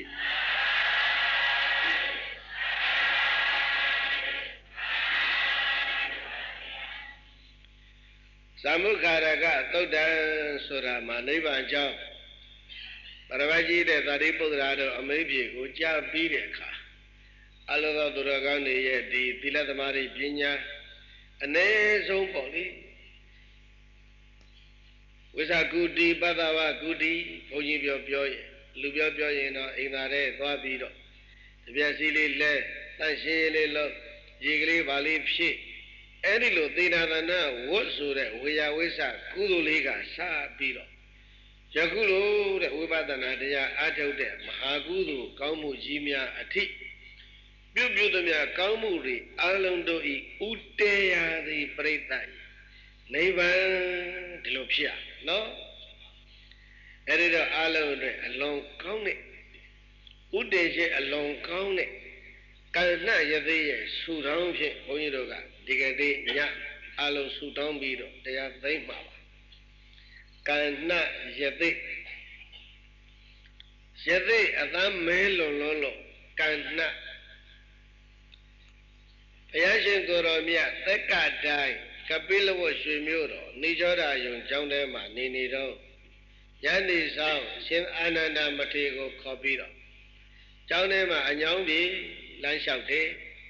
ဇံဘုခါဒကသုတ်တံဆိုတာမှာနိဗ္ဗာန်ကြောင့်ပရပိုက်ကြီးတဲ့သာရိပုတ္တရာတို့အမိန့်ပြေကိုကြားပြီးတဲ့အခါအလောသောသူတော်ကောင်းတွေရဲ့ဒီသီလသမာဓိပညာအ ਨੇ ဆုံးပေါ့လေဝိသကုတိပတ္တဝကုတိဘုန်းကြီးပြောပြောရင်လူပြောပြောရင်တော့အိမ်သာထဲသွားပြီးတော့တပြက်စီလေးလဲတန့်ရှင်းလေးလို့ရေကလေးပါလေးဖြည့်အဲ့ဒီလိုသေနာသနာဝတ်ဆိုတဲ့ဝေယဝိသကုသိုလ်လေးကစပြီးတော့ယခုလိုတဲ့ဝိပဿနာတရားအားထုတ်တဲ့မဟာကုသိုလ်ကောင်းမှုကြီးများအထိပြုပြုသမျှကောင်းမှုတွေအလုံးတို့ဤဥတေယသည်ပြိတ္တနိဗ္ဗာန်ဒီလိုဖြစ်ရနော်အဲ့ဒီတော့အလုံးတွေအလုံးကောင်းတဲ့ဥတေရှိအလုံးကောင်းတဲ့ကံနှရသေးရဲ့ဆူတောင်းဖြင့်ဘုန်းကြီးတို့ကဒီကနေ့ညအလုံးဆူတောင်းပြီးတော့တရားသိမ့်ပါပါကံနှရသေးရသေးအသမ်းမဲလုံးလုံးလို့ကံနှဘုရားရှင်ကိုယ်တော်မြတ်သက္ကတိုင်းကပိလဝတ်ရွှေမြို့တော်နေကြောဓာယုံကျောင်းထဲမှာနေနေတော့ညနေဆောင်ရှင်အာနန္ဒမထေရကိုခေါ်ပြီးတော့ကျောင်းထဲမှာအညောင်းပြီးလမ်းလျှောက်တယ်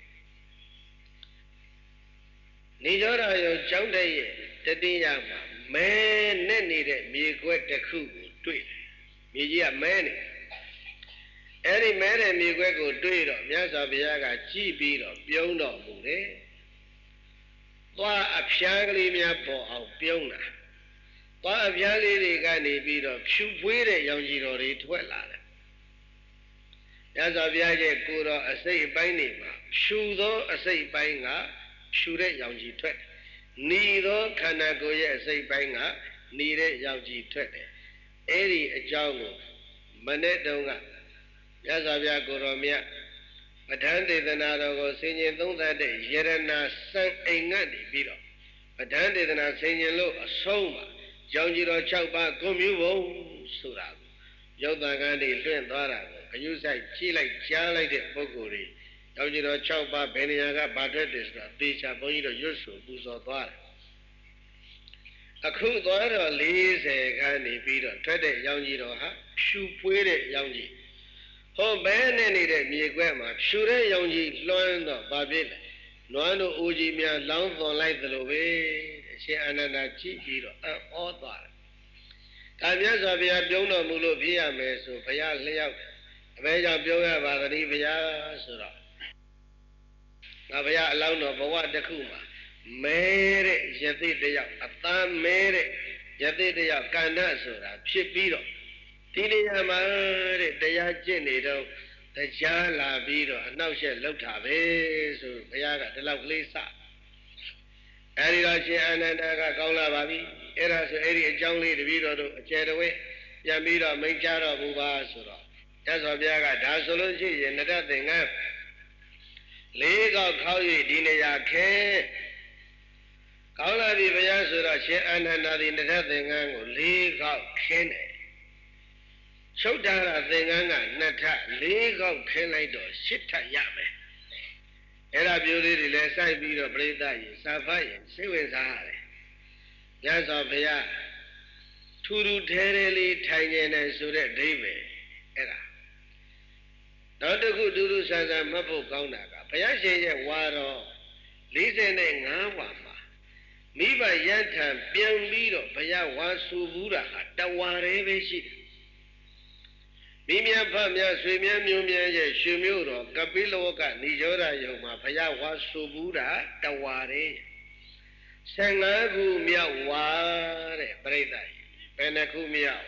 နေကြောဓာယုံကျောင်းထဲရဲ့တတိယမှာမဲနဲ့နေတဲ့မြေခွက်တစ်ခုကိုတွေ့တယ်မြေကြီးကမဲနေအဲ့ဒီမဲတဲ့မြေခွက်ကိုတွေ့တော့မြတ်စွာဘုရားကကြည်ပြီးတော့ပြုံးတော်မူတယ်သွားအဖျားကလေးများပေါ်အောင်ပြုံးတာသွားအဖျားလေးတွေကနေပြီးတော့ဖြူပွေးတဲ့ရောင်ကြီးတော်တွေထွက်လာတယ်မြတ်စွာဘုရားရဲ့ကိုယ်တော်အစိတ်အပိုင်းတွေမှာဖြူသောအစိတ်အပိုင်းကဖြူတဲ့ရောင်ကြီးထွက်တယ်နီသောခန္ဓာကိုယ်ရဲ့အစိတ်ပိုင်းကနေတဲ့ရောင်ကြီးထွက်တယ်အဲ့ဒီအကြောင်းကိုမနေ့တုန်းကမြတ်စွာဘုရားကိုယ်တော်မြတ်ပဋ္ဌာန်းဒေသနာတော်ကိုဆင်ញင်သုံးသပ်တဲ့ယရဏစံအိမ်ကနေပြီးတော့ပဋ္ဌာန်းဒေသနာဆင်ញင်လို့အဆုံးမှာရောင်ကြီးတော်၆ပါးဂုဏ်မျိုးဘုံဆိုတာကိုရုပ်တန်ခန်းတွေလွှင့်သွားတာကိုအယူဆိုင်ကြည့်လိုက်ကြားလိုက်တဲ့ပုဂ္ဂိုလ်တွေရောင်ကြီးတော်၆ပါးဘယ်နေရာကဘာထွက်တယ်ဆိုတာသေချာဘုန်းကြီးတို့ရွတ်ဆိုပူဇော်သွားတယ်အခုသွားတော့၄၀ခန်းနေပြီးတော့ထွက်တဲ့ရောင်ကြီးတော်ဟာဖြူပွေးတဲ့ရောင်ကြီးဟောဘဲနဲ့နေတဲ့မြေခွက်မှာဖြူတဲ့ရောင်ကြီးလွှမ်းတော့ဘာဖြစ်လဲနွားတို့အိုကြီးများလောင်းသွန်လိုက်သလိုပဲအရှင်အာနန္ဒာကြည့်ပြီးတော့အောဩသွားတယ်ဒါမြတ်စွာဘုရားပြုံးတော်မူလို့ဖြစ်ရမယ်ဆိုဘုရားလျှောက်အဘဲကြောင့်ပြုံးရပါသတိဘုရားဆိုတော့ငါဘုရားအလောင်းတော်ဘဝတစ်ခုမှာမဲတဲ့ယသိတယောက်အသားမဲတဲ့ယသိတယောက်ကန္နဆိုတာဖြစ်ပြီးတော့ဒီနေရာမှာတဲ့တရားကျင့်နေတော့တရားလာပြီးတော့အနှောက်အယှက်လောက်တာပဲဆိုဘုရားကဒီလောက်ကလေးစအဲဒီတော့ရှင်အာနန္ဒာကကောင်းလာပါပြီအဲ့ဒါဆိုအဲ့ဒီအကြောင်းလေးတပည့်တော်တို့အကျယ်တဝဲပြန်ပြီးတော့မိန့်ကြားတော်မူပါဆိုတော့မြတ်စွာဘုရားကဒါဆိုလို့ရှိရင်နတသင်္ကန်းလေးကောက်ခေါက်၍ဒီနေရာခဲကောင်းလာပြီဘုရားဆိုတော့ရှင်အာနန္ဒာဒီနတသင်္ကန်းကိုလေးကောက်ခင်းတယ်ချုပ်ထားတာသင်္ကန်းကနှစ်ထပ်လေးကောက်ခင်းလိုက်တော့ရှစ်ထပ်ရမယ်အဲ့ဒါမျိုးလေးတွေလည်းစိုက်ပြီးတော့ပြိဿရေစာဖတ်ရင်စိတ်ဝင်စားရတယ်ညသောဘုရားထူထူထဲထဲလေးထိုင်နေတယ်ဆိုတဲ့ဒိဗေအဲ့ဒါနောက်တစ်ခုထူးထူးဆန်းဆန်းမှတ်ဖို့ကောင်းတာကဘုရားရှင်ရဲ့ဝါတော်၄၅ဝါမှာမိဘယတ်ထံပြန်ပြီးတော့ဘုရားဝါဆူဘူးတာဟာတဝါရဲပဲရှိတယ်မိမြတ်ဖတ်မြတ်ဆွေမြတ်မျိုးမြတ်ရဲ့ရွှေမျိုးတော်ကပိလဝကနေကြောဓာယုံမှာဘုရားဝါဆူဘူးတာတဝါရဲဆယ်ငါးခုမြောက်ဝါတဲ့ပြိဿဘယ်နှခုမြောက်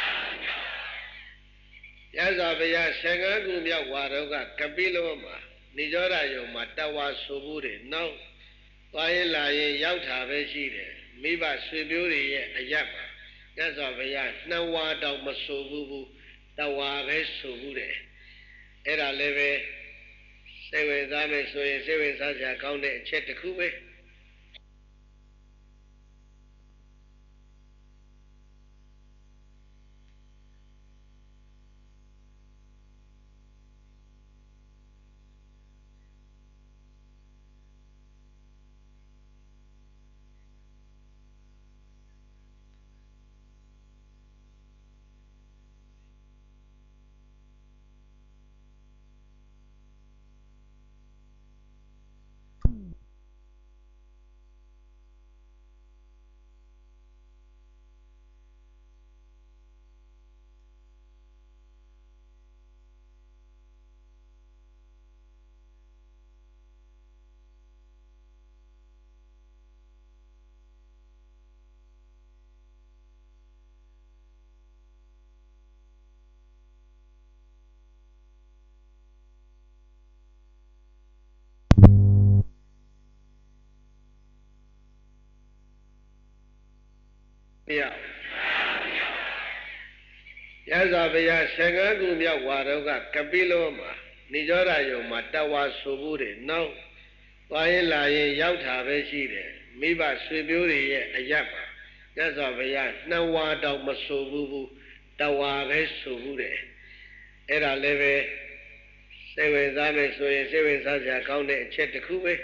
ရသော်ဘုရားဆယ်ငါးခုမြောက်ဝါတော့ကကပိလဝမှာနေကြောဓာယုံမှာတဝါဆူဘူးတယ်နောက်သွားရင်လာရင်ရောက်တာပဲရှိတယ်မိဘဆွေမျိုးတွေရဲ့အရက်ပါမြတ်စွာဘုရားနှစ်ဝါတောင်မဆိုဘူးဘူးတဝါပဲဆိုဘူးတယ်အဲ့ဒါလည်းပဲစိတ်ဝင်စားမယ်ဆိုရင်စိတ်ဝင်စားစရာကောင်းတဲ့အချက်တစ်ခုပဲမြောက်ရသော်ဘုရားဆယ်ငါးခုမြောက်ဝါတော့ကကပိလောမှာနိရောဓယုံမှာတဝါဆိုဘူးတယ်နောက်သွားရင်လာရင်ရောက်တာပဲရှိတယ်မိဘဆွေမျိုးတွေရဲ့အရက်ပါရသော်ဘုရားနှစ်ဝါတောင်မဆိုဘူးဘူးတဝါပဲဆိုဘူးတယ်အဲ့ဒါလည်းပဲစိတ်ဝင်စားမယ်ဆိုရင်စိတ်ဝင်စားစရာကောင်းတဲ့အချက်တစ်ခုပဲ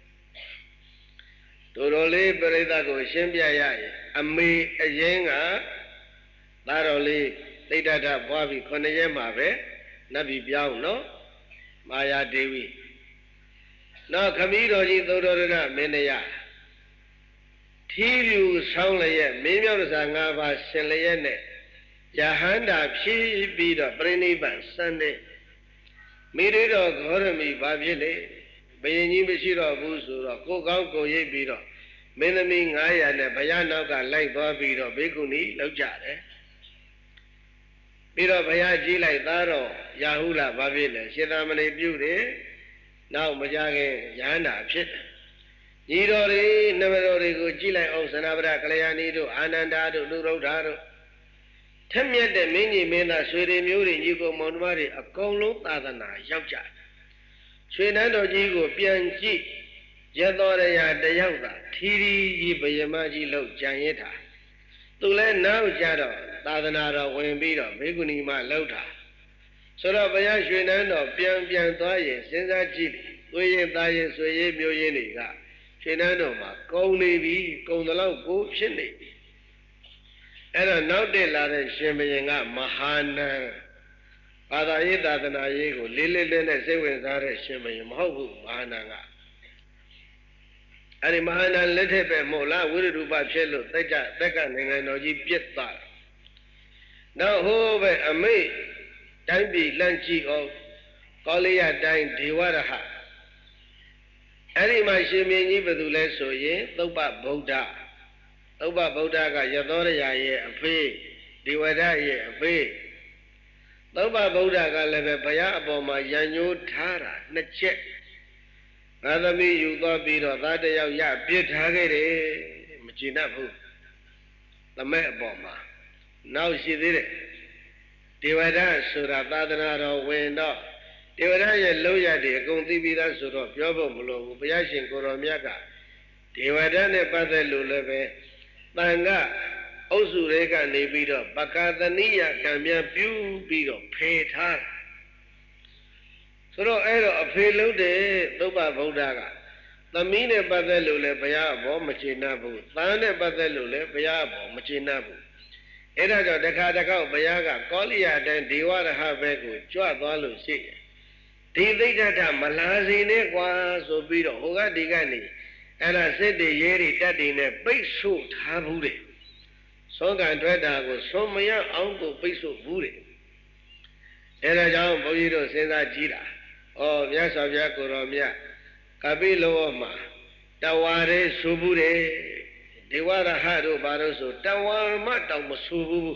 တို့တော်လေးပြိဿကိုရှင်းပြရရင်အမေအရင်ကသားတော်လေးသိတ္တထဘွားပြီးခုနှစ်ရက်မှာပဲနတ်ပြည်ပြောင်းနော်မာယာဒေဝီနောက်ခမည်းတော်ကြီးသုဒ္ဓရဏမင်းရထီးပြူဆောင်းလျက်မင်းမြောက်ဒဇာ၅ပါးရှင်လျက်နဲ့ယဟန္တာဖြည့်ပြီးတော့ပြိဋိဘံစံတဲ့မိရိတော်ဂေါရမီဘာဖြစ်လေဘယင်ကြီးမရှိတော့ဘူးဆိုတော့ကိုကောင်းကိုရိပ်ပြီးတော့မင်းသမီး၅ရာနဲ့ဘုရားနောက်ကလိုက်သွားပြီးတော့ဘေကုဏီလောက်ကြတယ်ပြီးတော့ဘုရားကြီးလိုက်သားတော့ရာဟုလဘာဖြစ်လဲရှင်သာမဏေပြုတယ်နောက်မကြခင်ရဟန္တာဖြစ်တယ်ညီတော်တွေနမတော်တွေကိုကြည်လိုက်အောင်သနဗရကလျာဏီတို့အာနန္ဒာတို့လူရုဒ္ဓတို့ထက်မြက်တဲ့မင်းကြီးမင်းသားဆွေတွေမျိုးတွေညီကိုမောင်နှမတွေအကုန်လုံးသာသနာရောက်ကြတယ်ဆွေနန်းတော်ကြီးကိုပြန်ကြည့်ရသောရရာတယောက်သာထီရီကြီးဗယမကြီးလို့ကြံရစ်တာသူလည်းနောက်ကြတော့သာသနာတော်ဝင်ပြီးတော့ဘေကုဏီမလောက်တာဆိုတော့ဘုရားရွှေနန်းတော်ပြန်ပြန်သွားရင်စဉ်းစားကြည့်သွေးရင်သားရင်ဆွေရင်မျိုးရင်တွေကရွှေနန်းတော်မှာကုံနေပြီကုံတလောက်ကိုဖြစ်နေပြီအဲ့တော့နောက်တက်လာတဲ့ရှင်ဘုရင်ကမဟာနန်ဘာသာရေးသာသနာရေးကိုလေးလေးလေးနဲ့စိတ်ဝင်စားတဲ့ရှင်ဘုရင်မဟုတ်ဘူးမဟာနန်ကအဲ့ဒီမဟာနန်လက်ထက်ပဲမို့လားဝိရဒုပဖြစ်လို့တက်ကတက်ကနိုင်ငံတော်ကြီးပြစ်သွားတယ်နောက်ဟိုးပဲအမိတ်တိုင်းပြည်လန့်ကြည့်အောင်ကောလိယတိုင်းဒေဝရဟအဲ့ဒီမှာရှင်မင်းကြီးဘယ်သူလဲဆိုရင်သုပ္ပဗုဒ္ဓသုပ္ပဗုဒ္ဓကယသောရရာရဲ့အဖေဒေဝရရဲ့အဖေသုပ္ပဗုဒ္ဓကလည်းပဲဘုရားအပေါ်မှာရံညိုးထားတာနှစ်ချက်ငါသမီးယူသွားပြီးတော့သားတယောက်ရပြစ်ထားခဲ့တယ်မကြည်တတ်ဘူးသမက်အပေါ်မှာနောက်ရှိသေးတယ်ဒေဝရဆိုတာသာသနာတော်ဝင်တော့ဒေဝရရဲ့လောက်ရတွေအကုန်သိပြီးသားဆိုတော့ပြောဖို့မလိုဘူးဘုရားရှင်ကိုရောမြတ်ကဒေဝရနဲ့ပတ်သက်လို့လည်းပဲတန်ကအုပ်စုတွေကနေပြီးတော့ပကာသနိယကံပြန်ပြုပြီးတော့ဖေထားဆိုတော့အဲ့တော့အဖေလုံးတဲ့သုပ္ပဗုဒ္ဓကသမီးနဲ့ပတ်သက်လို့လည်းဘုရားအပေါ်မချေနှပ်ဘူးသားနဲ့ပတ်သက်လို့လည်းဘုရားအပေါ်မချေနှပ်ဘူးအဲ့ဒါကြောင့်တခါတခေါက်ဘုရားကကောလိယတိုင်းဒေဝရဟဘက်ကိုကြွသွားလို့ရှိတယ်ဒီသိဋ္ဌထမလာစီနဲ့ကွာဆိုပြီးတော့ဟိုကဒီကနေအဲ့ဒါစစ်တွေရဲတွေတက်တွေနဲ့ပိတ်ဆို့ထားဘူးတယ်သောကံထွက်တာကိုသွန်မရအောင်ကိုပိတ်ဆို့ဘူးတယ်အဲ့ဒါကြောင့်ဘုန်းကြီးတို့စဉ်းစားကြည့်တာဩမြတ်စွာဘုရားကိုရောမြတ်ကပိလောမှာတဝါရဲဆိုဘူးတယ်ဒေဝရဟတို့ဘာလို့ဆိုတဝါမတောင်မဆိုဘူး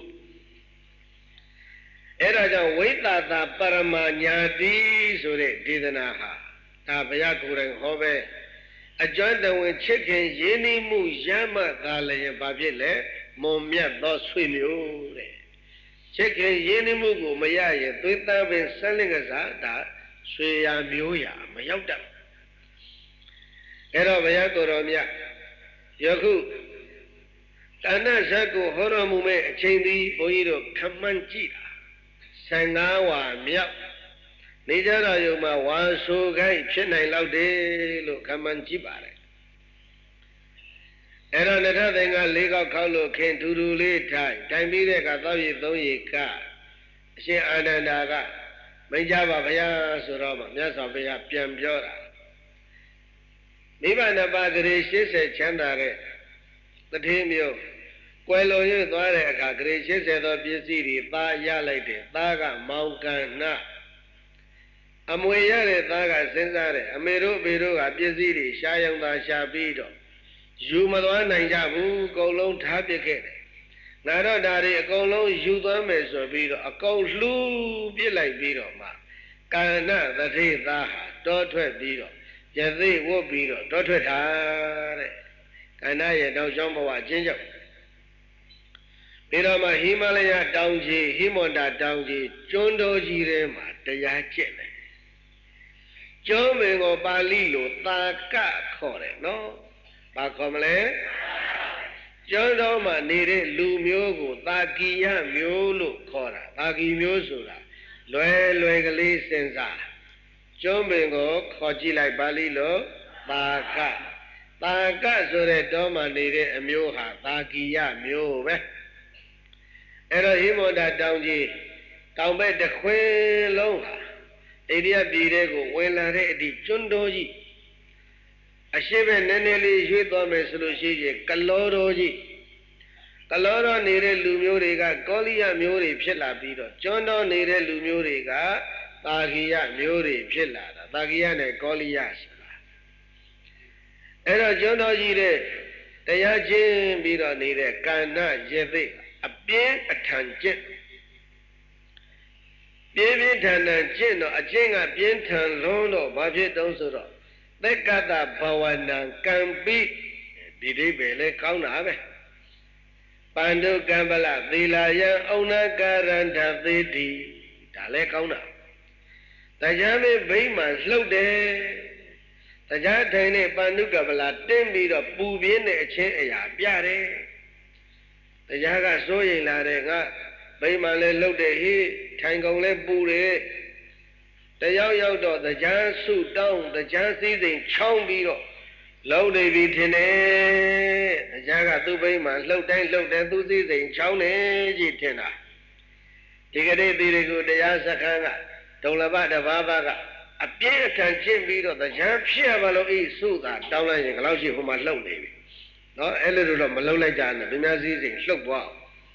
အဲ့ဒါကြောင့်ဝိသတာပရမညာတိဆိုတဲ့ဒေသနာဟာဒါဘုရားကိုယ်တိုင်ဟောပဲအကျွမ်းတဝင်ချစ်ခင်ရင်းနှီးမှုရမှသာလည်းဘာဖြစ်လဲမွန်မြတ်သောဆွေမျိုးတဲ့ချစ်ခင်ရင်းနှီးမှုကိုမရရင်သွေးသားပင်ဆက်လင့်ကစားဒါဆွေရမျိုးရမရောက်တတ်အဲ့တော့ဘုရားကိုယ်တော်မြတ်ယခုတဏ္ဍဇတ်ကိုဟောတော်မူမဲ့အချိန်ဒီဘုန်းကြီးတို့ခမှန်းကြည့်တာဆယ်ငါးဝါမြောက်နေကြတော်ယုံမှာဝါဆိုခိုင်းဖြစ်နိုင်လောက်တယ်လို့ခမှန်းကြည့်ပါတယ်အဲ့တော့နှစ်ထပ်သင်္ကလေးကောက်ခောက်လို့ခင်ထူထူလေးထိုင်တိုင်ပြီးတဲ့အခါသောက်ရည်သုံးရည်ကအရှင်အာနန္ဒာကမိန့်ကြပါဗျာဆိုတော့မှမြတ်စွာဘုရားပြန်ပြောတာနိဗ္ဗာန်ပါးဂရေရှစ်ဆယ်ချမ်းသာတဲ့တထေးမျိုးကွယ်လွန်၍သွားတဲ့အခါဂရေရှစ်ဆယ်သောပစ္စည်းတွေသားရလိုက်တယ်သားကမောင်ကန်နှအမွေရတဲ့သားကစဉ်းစားတယ်အမေတို့အဖေတို့ကပစ္စည်းတွေရှားရုံသာရှားပြီးတော့ယူမသွားနိုင်ကြဘူးအကုန်လုံးထားပစ်ခဲ့တယ်ငါတော့ဒါတွေအကုန်လုံးယူသွားမယ်ဆိုပြီးတော့အကုန်လှူပစ်လိုက်ပြီးတော့မှကာဏသတိသားဟာတောထွက်ပြီးတော့ယသိဝတ်ပြီးတော့တောထွက်တာတဲ့ကာဏရဲ့တောင်ကျောင်းဘဝအချင်းချုပ်ပြီးတော့မှဟိမလယတောင်ကြီးဟိမန္တာတောင်ကြီးကျွန်းတော်ကြီးထဲမှာတရားကျင့်တယ်ကျွန်းမင်ကိုပါဠိလိုတာကခေါ်တယ်နော်ဘာခေါ်မလဲကျွန်းတော်မှာနေတဲ့လူမျိုးကိုတာကီယမျိုးလို့ခေါ်တာတာကီမျိုးဆိုတာလွယ်လွယ်ကလေးစဉ်းစားကျွန်းမင်ကိုခေါ်ကြည့်လိုက်ပါဠိလိုတာကတာကဆိုတဲ့တောမှာနေတဲ့အမျိုးဟာတာကီယမျိုးပဲအဲ့တော့ဟိမန္တာတောင်ကြီးတောင်ဘက်တစ်ခွင်လုံးဟာအိန္ဒိယပြည်တွေကိုဝင်လာတဲ့အထိကျွန်းတော်ကြီးအရှိပဲနည်းနည်းလေးရွေးသွားမယ်ဆိုလို့ရှိရင်ကလောတော်ကြီးကလောတော်နေတဲ့လူမျိုးတွေကကောလိယမျိုးတွေဖြစ်လာပြီးတော့ကျွန်းတော်နေတဲ့လူမျိုးတွေကတာဂိယမျိုးတွေဖြစ်လာတာတာဂိယနဲ့ကောလိယဆိုတာအဲ့တော့ကျွန်းတော်ကြီးတဲ့တရားချင်းပြီးတော့နေတဲ့ကာဏယေသိအပြင်းအထန်ကျင့်ပြင်းပြင်းထန်ထန်ကျင့်တော့အကျင့်ကပြင်းထန်လုံးတော့ဘာဖြစ်တုံးဆိုတော့သက္ကတဘဝနံကံပိဒီဒိဗ္ဗေလဲကောင်းတာပဲပန္တုကံပလသီလာယံဩနကာရန္တသေတိဒါလဲကောင်းတာတရားမေဗိမာန်လှုပ်တယ်တရားထိုင်နဲ့ပန္တုကပလတင်းပြီးတော့ပူပြင်းတဲ့အချင်းအရာပြတယ်တရားကစိုးရိမ်လာတယ်ငါဗိမာန်လဲလှုပ်တယ်ဟိထိုင်ကုန်လဲပူတယ်တယောက်ရောက်တော့တရားစုတောင်းတရားစည်းစိမ်ချောင်းပြီးတော့လုံးနေပြီထင်တယ်တရားကသူ့ဘိမှလှုပ်တိုင်းလှုပ်တယ်သူစည်းစိမ်ချောင်းနေကြီးထင်တာဒီကနေ့ဒီတွေကိုတရားစခန်းကဒုလဘတဘာဘကအပြည့်အထန်ကျင့်ပြီးတော့တရားဖြစ်ရပါလို့ဤစုတာတောင်းလိုက်ရင်ဘယ်လောက်ရှိဟိုမှာလှုပ်နေပြီနော်အဲ့လိုတော့မလှုပ်လိုက်ကြနဲ့ဒီများစည်းစိမ်လှုပ်သွား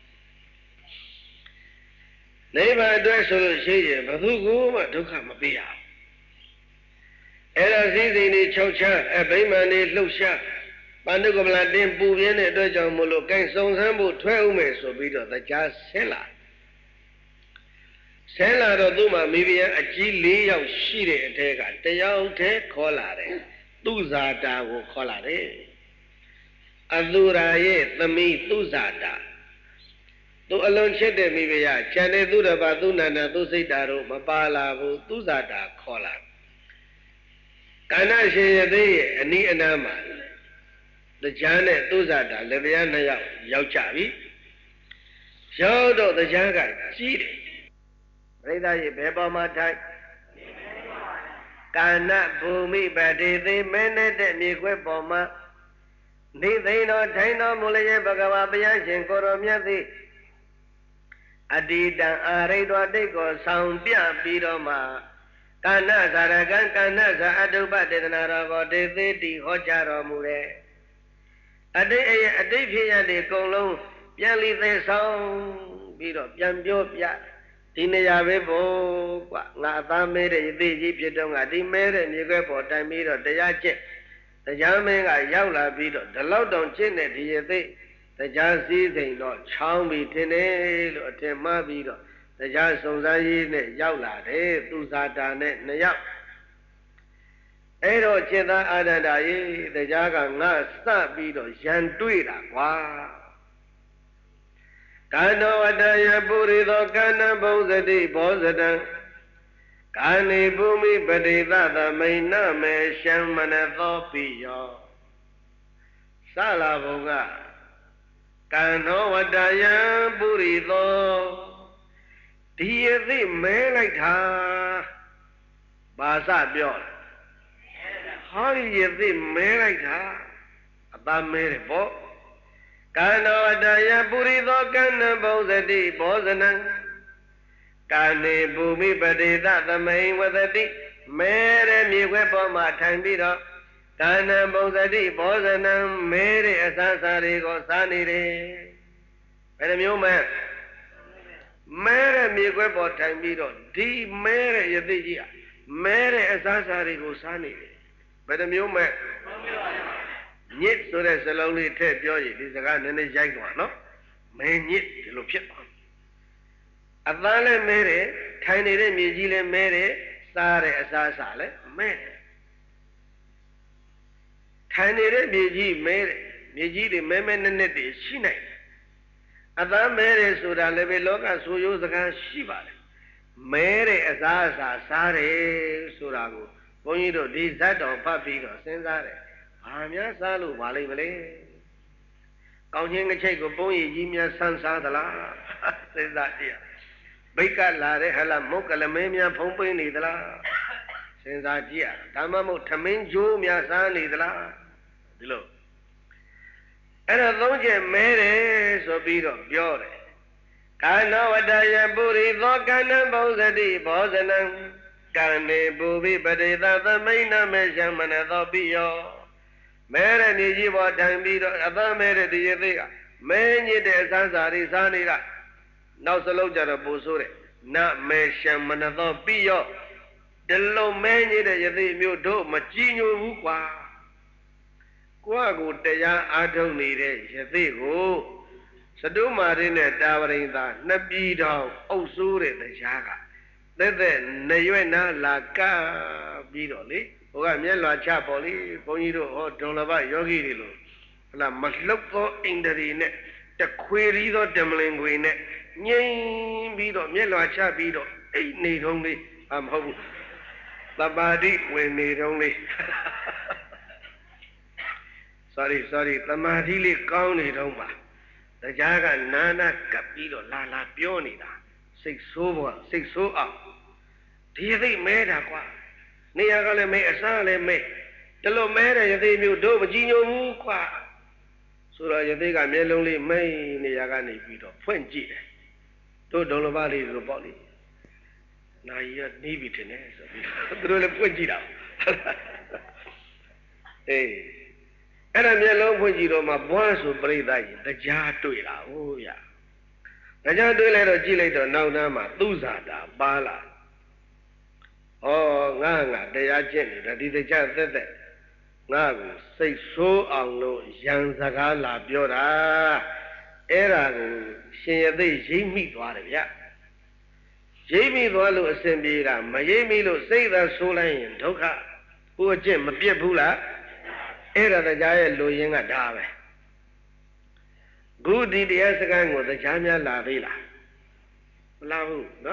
နိဗ္ဗာန်အတွက်ဆိုလို့ရှိရင်ဘယ်သူကိုမှဒုက္ခမပေးရဘူးအဲ့ဒါစည်းစိမ်တွေ၆ချမ်းအဗိမာန်တွေလှုပ်ရှားပန္နုကမလာတင်းပူပြင်းတဲ့အတွက်ကြောင့်မို့လို့ကိုင်စုံစမ်းဖို့ထွဲဥမယ်ဆိုပြီးတော့တရားဆင်းလာဆင်းလာတော့သူ့မှာမိဖုရားအကြီး၄ယောက်ရှိတဲ့အထက်ကတယောက်တည်းခေါ်လာတယ်သူဇာတာကိုခေါ်လာတယ်အသူရာရဲ့သမီးသူဇာတာသူအလွန်ချစ်တဲ့မိဖုရားကျန်တဲ့သူတစ်ပါးသူနန္ဒသူစိတ်တာတို့မပါလာဘူးသူဇာတာခေါ်လာကာဏရှင်ယသိရဲ့အနီးအနားမှာတရားနဲ့သူဇာတာလက်ပြားနှစ်ယောက်ရောက်ကြပြီရောက်တော့တရားကကြီးတယ်ပရိသတ်ရဲ့ဘယ်ပေါ်မှာထိုင်ကာဏဘူမိပတိသိမဲနေတဲ့မြေခွဲပေါ်မှာနေသိတော်ထိုင်တော်မူလျက်ဘဂဝါဘုရားရှင်ကိုရောမြတ်သည်အတ္တိတံအာရိတောတိတ်ကိုဆောင်ပြပြီးတော့မှကာဏဇာရကံကာဏဇာအတုပတေသနာတော်ကိုဒေသေတိဟောကြားတော်မူတယ်အတိတ်ရဲ့အတိတ်ဖြစ်ရတဲ့အကုန်လုံးပြန်လီသိဆောင်ပြီးတော့ပြန်ပြောပြဒီနေရာပဲပေါ့ကွာငါအသားမဲတဲ့ယသိကြီးဖြစ်တော့ငါဒီမဲတဲ့မြေခွဲပေါ်တိုင်ပြီးတော့တရားကျင့်တရားမင်းကရောက်လာပြီးတော့ဒီလောက်တောင်ကျင့်တဲ့ဒီယသိတရားစည်းစိမ်တော့ချောင်းပြီးထင်တယ်လို့အထင်မှားပြီးတော့တရားစုံစမ်းရေးနဲ့ရောက်လာတယ်သူဇာတာနဲ့နှစ်ယောက်အဲ့တော့จิตသားအာနန္ဒာရေတရားကငါစပြီးတော့ရန်တွေ့တာကွာကန္နောဝတ္တယပုရိသောကန္နဘုံစတိဘောဇတံကာနိဘူမိပတိသသမိန်နမေရှံမနသောပိယောစလာဘုံကကန္နောဝတ္တယပုရိသောဒီယသိမဲလိုက်တာဘာစပြောလဲဟောဒီယသိမဲလိုက်တာအသာမဲတယ်ပေါ့ကန္နောဝတ္တယပုရိသောကန္နဘုံစတိဘောဇနံကာနေဘူမိပတိသသမိန်ဝသတိမဲတဲ့မြေခွဲပေါ်မှာထိုင်ပြီးတော့ကာနဘုံစတိဘောဇနံမဲတဲ့အစအစာတွေကိုစားနေတယ်ဘယ်နှမျိုးမဲမဲတဲ့မြေခွဲပေါ်ထိုင်ပြီးတော့ဒီမဲတဲ့ယသိကြီးမဲတဲ့အစအစာတွေကိုစားနေတယ်ဘယ်နှမျိုးမဲညစ်ဆိုတဲ့စလုံးလေးထည့်ပြောရင်ဒီစကားနည်းနည်းရိုက်သွားနော်မဲညစ်ဒီလိုဖြစ်သွားအပန်းလည်းမဲတယ်ထိုင်နေတဲ့မြေကြီးလည်းမဲတယ်စားတဲ့အစားအစာလည်းမဲတယ်ထိုင်နေတဲ့မြေကြီးမဲတယ်မြေကြီးတွေမဲမဲနဲ့နဲ့တွေရှိနိုင်တယ်အပန်းမဲတယ်ဆိုတာလည်းပဲလောကဆိုရိုးစကားရှိပါတယ်မဲတဲ့အစားအစာစားတယ်ဆိုတာကိုဘုန်းကြီးတို့ဒီဇတ်တော်ဖတ်ပြီးတော့စဉ်းစားတယ်ဘာများစားလို့ပါလိမ့်မလဲကောင်းချင်းတစ်ချိတ်ကိုပုံရည်ကြီးများဆန်းစားသလားစဉ်းစားကြည့်ဘိတ်ကလာတဲ့ဟလာမုတ်ကလမင်းများဖုံးပိန်းနေသလားစဉ်းစားကြည့်ရဒါမှမဟုတ်ထမင်းကျိုးများစားနေသလားဒီလိုအဲ့တော့သုံးချက်မဲတယ်ဆိုပြီးတော့ပြောတယ်ကာနောဝတ္တယပုရိသောကန္နဘုံစတိဘောဇနံကာနေဘူဘိပတိသသမိန်နမေရှမနသောပိယောမဲတဲ့မြေကြီးပေါ်ထိုင်ပြီးတော့အသက်မဲတဲ့ဒီရသေးကမဲညစ်တဲ့အစမ်းစာတွေစားနေတာနောက်စလုံးကြတော့ပို့ဆိုးတယ်နမေရှံမနသောပိယောဒီလိုမဲညစ်တဲ့ယသိမျိုးတို့မကြည်ညိုဘူးကွာကိုယ့်အကိုတရားအားထုတ်နေတဲ့ယသိကိုစတုမာရင်းနဲ့တာဝရိန်သာနှစ်ပြည်တော်အုပ်ဆိုးတဲ့တရားကသက်သက်နေရွက်နာလာကပြီးတော့လေဟိုကမျက်လွှာချပေါ်လေဘုန်းကြီးတို့ဟောဒုံလဘယောဂီတွေလို့ဟလာမလှုပ်သောအိန္ဒြေနဲ့တခွေရီသောဓမ္မလင်ခွေနဲ့ငြိမ်ပြီးတော့မျက်လွှာချပြီးတော့အိတ်နေတုံးလေးအမဟုတ်ဘူးသဘာတိဝင်နေတုံးလေး sorry sorry သမာဓိလေးကောင်းနေတုံးပါတရားကနာနာကပ်ပြီးတော့လာလာပြောနေတာစိတ်ဆိုးပေါ်စိတ်ဆိုးအောင်ဒီယသိမဲတာကွာနေရာကလည်းမဲအစားလည်းမဲတလို့မဲတဲ့ယသိမျိုးတို့မကြည်ညိုဘူးကွာဆိုတော့ယသိကမျက်လုံးလေးမိန်နေရာကနေပြီးတော့ဖွင့်ကြည့်တယ်တို့ဒုံလဘလေးလိုပေါ့လေနာယီကနှီးပြီထင်တယ်ဆိုပြီးသူတို့လည်းဖွင့်ကြည့်တာအေးအဲ့ဒါမျက်လုံးဖွင့်ကြည့်တော့မှဘွားဆိုပြိဿကြီးတရားတွေ့တာဟုတ်ရတရားတွေ့လိုက်တော့ကြည့်လိုက်တော့နောက်သားမှာသူဇာတာပါလာဩငါငါတရားကျင့်နေတာဒီတရားသက်သက်ငါကိုစိတ်ဆိုးအောင်လို့ရန်စကားလာပြောတာအဲ့ဒါကိုရှင်ရသိရိပ်မိသွားတယ်ဗျရိပ်မိသွားလို့အစဉ်ပြေတာမရိပ်မိလို့စိတ်သာဆိုးလိုက်ရင်ဒုက္ခဟိုအကျင့်မပြတ်ဘူးလားအဲ့ဒါတရားရဲ့လူရင်းကဒါပဲခုဒီတရားစကားကိုတရားများလာသေးလားမလာဘူးနော်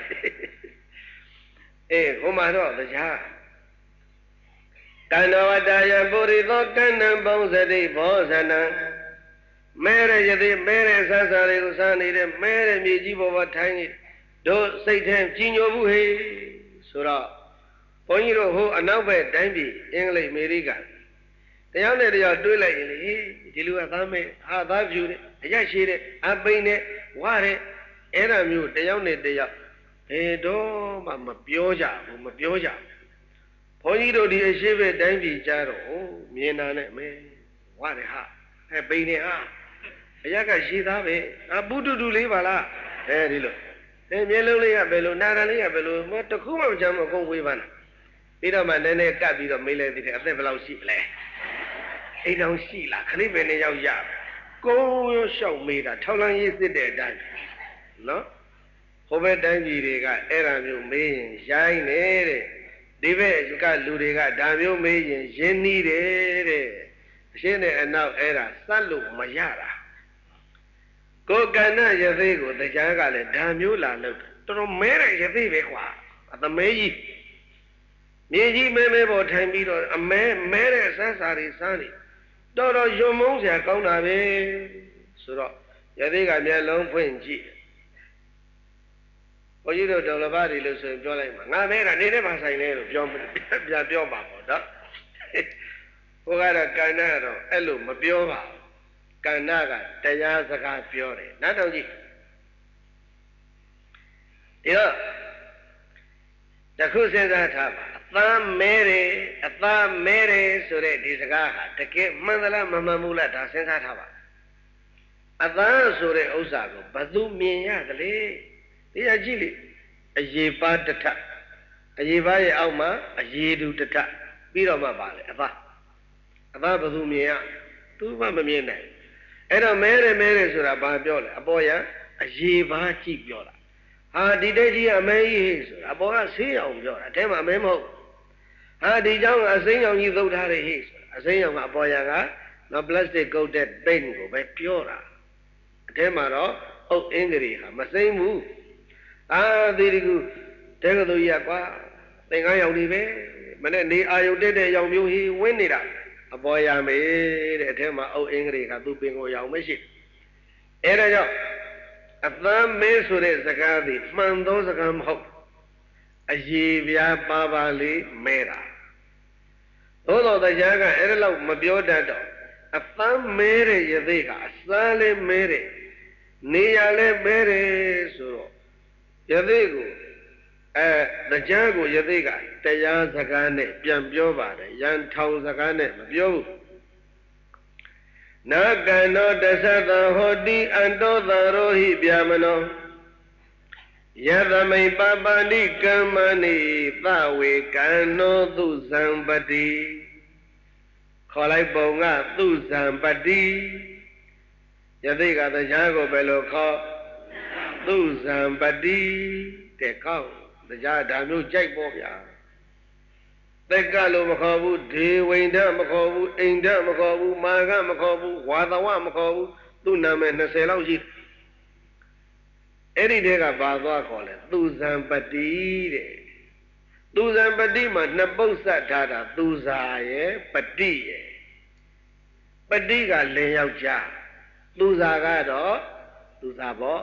အေးဟိုမှာတော့တရားကန္နဝတ္တယပုရိသောကန္နဘုံစတိဘောဇနံမဲရယတိမဲရဆဆာတွေကိုစားနေတဲ့မဲရမြေကြီးပေါ်မှာထိုင်နေတို့စိတ်ထဲကြည်ညိုမှုဟေဆိုတော့ဘုန်းကြီးတို့ဟိုအနောက်ဘက်တိုင်းပြည်အင်္ဂလိပ်အမေရိကန်တရားနဲ့တရားတွေးလိုက်ရင်လေဒီလူကသားမဲဟာသားဖြူတယ်အရက်ရှိတယ်အပိန်နဲ့ဝါတယ်အဲ့ဒါမျိုးတရားနဲ့တရားဘယ်တော့မှမပြောကြဘူးမပြောကြဘူးဘုန်းကြီးတို့ဒီအရှိဘက်တိုင်းပြည်ကြတော့မြင်တာနဲ့မဲဝါတယ်ဟာအဲပိန်နဲ့ဟာအရက်ကရှိသားပဲအပုတုတူလေးပါလားအဲဒီလိုအဲမျက်လုံးလေးကဘယ်လိုနာရလေးကဘယ်လိုမတခုမှမချမ်းမအကုန်ဝေးပါလားပြီးတော့မှနည်းနည်းကပ်ပြီးတော့မေးလိုက်သေးတယ်အသက်ဘယ်လောက်ရှိလဲအိမ်တော်ရှိလားခလေးပဲနဲ့ရောက်ရကုန်းရောလျှောက်မေးတာထောက်လန်းရေးစစ်တဲ့အတိုင်းနော်ဟိုဘက်တိုင်းပြည်တွေကအဲ့ဒါမျိုးမေးရင်ရိုင်းနေတဲ့ဒီဘက်ကလူတွေကဒါမျိုးမေးရင်ရင်းနှီးတယ်တဲ့အရှင်းနဲ့အနောက်အဲ့ဒါစက်လို့မရတာကိုယ်ကဏ္ဍရသေးကိုတရားကလည်းဒါမျိုးလာလို့တော်တော်မဲတဲ့ရသေးပဲကွာအသမဲကြီးမြေကြီးမဲမဲပေါ်ထိုင်ပြီးတော့အမဲမဲတဲ့ဆန်းစာတွေစမ်းနေတော်တော်ယုံမုန်းစရာကောင်းတာပဲဆိုတော့ရသေးကမျက်လုံးဖွင့်ကြည့်ဘုန်းကြီးတို့တော်လဘတွေလို့ဆိုရင်ပြောလိုက်မှာငါမဲတာနေတဲ့မှာဆိုင်လဲလို့ပြောပြန်ပြောပါပေါ့နော်ဟိုကတော့ကဏ္ဍကတော့အဲ့လိုမပြောပါဘူးကဏ္ဍကတရားစကားပြောတယ်နောက်တော့ကြည့်ဒီတော့တခုစဉ်းစားထားပါအသားမဲတယ်အသားမဲတယ်ဆိုတဲ့ဒီစကားဟာတကယ်မှန်သလားမမှန်ဘူးလားဒါစဉ်းစားထားပါအသားဆိုတဲ့ဥစ္စာကိုဘယ်သူမြင်ရသလဲတရားကြည့်လေအရေပါတထအရေပါရဲ့အောက်မှာအရေတူတထပြီးတော့မှပါလေအသားအသားဘယ်သူမြင်ရသူမှမမြင်နိုင်အဲ့တော့မဲတယ်မဲတယ်ဆိုတာဘာပြောလဲအပေါ်ရအရေပါကြည့်ပြောတာဟာဒီတဲ့ကြီးအမဲကြီးဆိုတာအပေါ်ကဆေးရောင်ပြောတာအဲမှာအမဲမဟုတ်ဟာဒီเจ้าကအစိမ်းရောင်ကြီးသုတ်ထားတယ်ဟိဆိုတာအစိမ်းရောင်ကအပေါ်ရကနော် plastic coated paint ကိုပဲပြောတာအဲမှာတော့အုတ်အင်္ဂရီဟာမစိမ့်ဘူးအာဒီဒီကူတဲကသူကြီးကွာသင်္ကန်းရောင်နေပဲမနဲ့နေအာယုတက်တဲ့ရောင်မျိုးဟိဝင်းနေတာအပေါ်ရမေတဲ့အထက်မှာအုတ်အင်္ဂရီကသူ့ပင်ကိုရောင်မရှိအဲဒါကြောင့်အသမ်းမဲဆိုတဲ့စကားသည်မှန်သောစကားမဟုတ်အရေပြားပါပါလေးမဲတာသို့တော်တရားကအဲ့ဒါလောက်မပြောတတ်တော့အသမ်းမဲတဲ့ရသေးကအစမ်းလေးမဲတဲ့နေရလဲမဲတယ်ဆိုတော့ရသေးကိုအဲတရားကိုရသေးကတရားစကားနဲ့ပြန်ပြောပါတယ်ရန်ထောင်စကားနဲ့မပြောဘူးနာကံသောတသတ္တဟောတိအန္တောသရောဟိဗျာမနောယသမိပပန္တိကမ္မနိသဝေကံနောသူဇံပတိခေါ်လိုက်ပုံကသူဇံပတိယသိကတရားကိုဘယ်လိုခေါ်သူဇံပတိတဲ့ကောက်တရားဒါမျိုးကြိုက်ပေါ့ဗျာသက်ကလို့မခေါ်ဘူးဒေဝိန္ဒမခေါ်ဘူးအိန္ဒမခေါ်ဘူးမာကမခေါ်ဘူးဝါသဝမခေါ်ဘူးသူ့နာမည်၂၀လောက်ရှိအဲ့ဒီတည်းကဘာသွားခေါ်လဲသူဇံပတိတဲ့သူဇံပတိမှာနှစ်ပုဒ်ဆက်ထားတာသူဇာရဲ့ပတိရဲ့ပတိကလင်ယောက်ျားသူဇာကတော့သူဇာပေါ့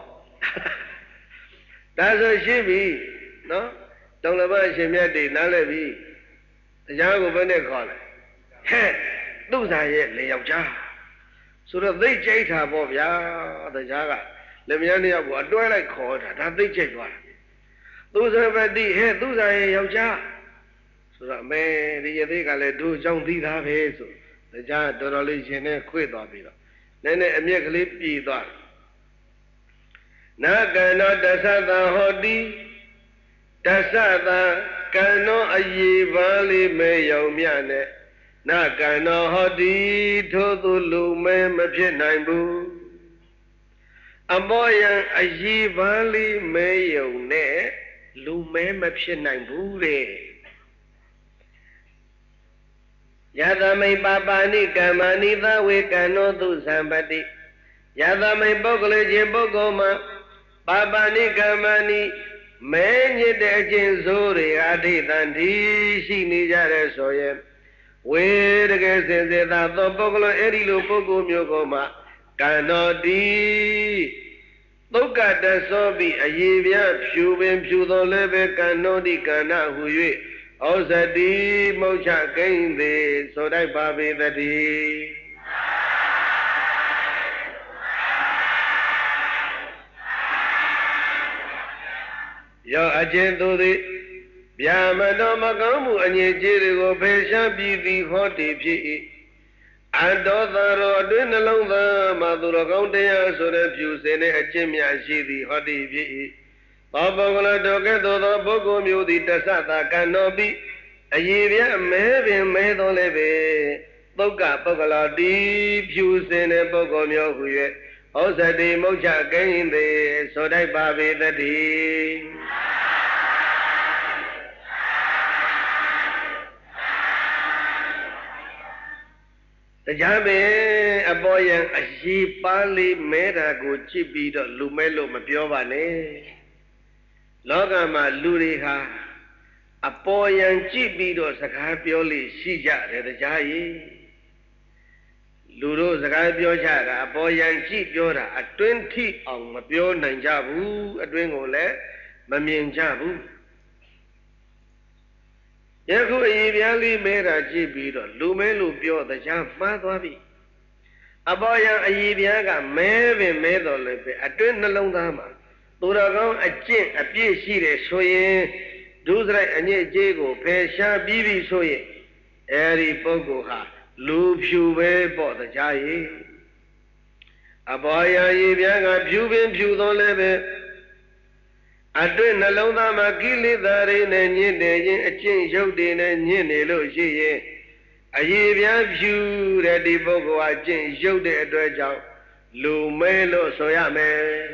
ဒါဆိုရှင်းပြီနော်တုံလဘရှင်မြတ်တွေနားလည်ပြီတရားကိုဘယ်နဲ့ခေါ်လဲဟဲ့သူ့ဇာရဲ့လင်ယောက်ျားဆိုတော့သိကြိတ်တာပေါ့ဗျာတရားကလက်မယားနှစ်ယောက်ကိုအတွဲလိုက်ခေါ်တာဒါသိကြိတ်သွားတာသူဇပတိဟဲ့သူ့ဇာရဲ့ယောက်ျားဆိုတော့အမေဒီရသေးကလည်းတို့ကြောင့်သိတာပဲဆိုတရားတော်တော်လေးရှင်နဲ့ခွေ့သွားပြီးတော့နည်းနည်းအမျက်ကလေးပြည်သွားနာကံသောတသတ္တဟောတိတသတကံသောအယေပါလေးမဲရောင်မြနဲ့နာကံသောဟောတိထို့သူလူမဲမဖြစ်နိုင်ဘူးအမောယံအယေပါလေးမဲယုံနဲ့လူမဲမဖြစ်နိုင်ဘူးတဲ့ယသမိပပါဏိကမ္မနိသဝေကံနောသူဇံပတိယသမိပုဂ္ဂလေခြင်းပုဂ္ဂိုလ်မှာပါပါဏိကမ္မနိမဲညစ်တဲ့အခြင်းစိုးတွေအဋ္ဌိတန်ဒီရှိနေကြတဲ့ဆိုရင်ဝေတကယ်စင်စစ်သာသောပုဂ္ဂိုလ်အဲ့ဒီလိုပုဂ္ဂိုလ်မျိုးကိုမှကံတော်တိသုက္ကတသောပိအယေပြဖြူပင်ဖြူတော်လည်းပဲကံတော်တိကဏ္ဍဟူ၍ဩဇတိမုတ်ချကိန်းသည်ဆိုတိုက်ပါပေတည်းယောအကျဉ်သူသည်ဗျာမတော်မကောင်းမှုအငြိကြီးတွေကိုဖေရှားပြီးသည်ဟောတိဖြစ်၏အန္တောသရောအတွင်းနှလုံးသားမှာသူတော်ကောင်းတရားဆိုတဲ့ဖြူစင်တဲ့အကျင့်များရှိသည်ဟောတိဖြစ်၏သောပုဂ္ဂလတော်ကဲ့သို့သောပုဂ္ဂိုလ်မျိုးသည်တသတကံတော်ပြီးအယေပြမဲပင်မဲတော်လည်းပဲသုက္ကပုဂ္ဂလတိဖြူစင်တဲ့ပုဂ္ဂိုလ်မျိုးဟူ၍ဩဇတိမုတ်ချကိန်းသည်ဆိုတိုက်ပါပေတည်းတရားပင်အပေါ်ယံအရေးပါလေးမဲတာကိုကြည့်ပြီးတော့လူမဲလို့မပြောပါနဲ့လောကမှာလူတွေဟာအပေါ်ယံကြည့်ပြီးတော့စကားပြောလို့ရှိကြတယ်တရားကြီးလူတို့စကားပြောကြတာအပေါ်ယံကြည့်ပြောတာအတွင်းထိအောင်မပြောနိုင်ကြဘူးအတွင်းကိုလည်းမမြင်ကြဘူးယခုအရေးပြားလေးမဲတာကြည့်ပြီးတော့လူမဲလို့ပြောတရားမှားသွားပြီအပေါ်ယံအရေးပြားကမဲပင်မဲတော်လည်းပဲအတွင်းနှလုံးသားမှာသူတော်ကောင်းအကျင့်အပြည့်ရှိတယ်ဆိုရင်ဒုစရိုက်အညစ်အကြေးကိုဖယ်ရှားပြီးပြီဆိုရင်အဲဒီပုဂ္ဂိုလ်ဟာလူဖြူပဲပေါ့တရားကြီးအပေါ်ယံအရေးပြားကဖြူပင်ဖြူတော်လည်းပဲအတွင်းနှလုံးသားမှာကိလေသာတွေနဲ့ညစ်တယ်ရင်အကျင့်ရုပ်တွေနဲ့ညစ်နေလို့ရှိရင်အရေးပြားဖြူတဲ့ဒီပုဂ္ဂိုလ်ဟာကျင့်ရုပ်တဲ့အတွက်ကြောင့်လူမဲလို့ဆိုရမယ်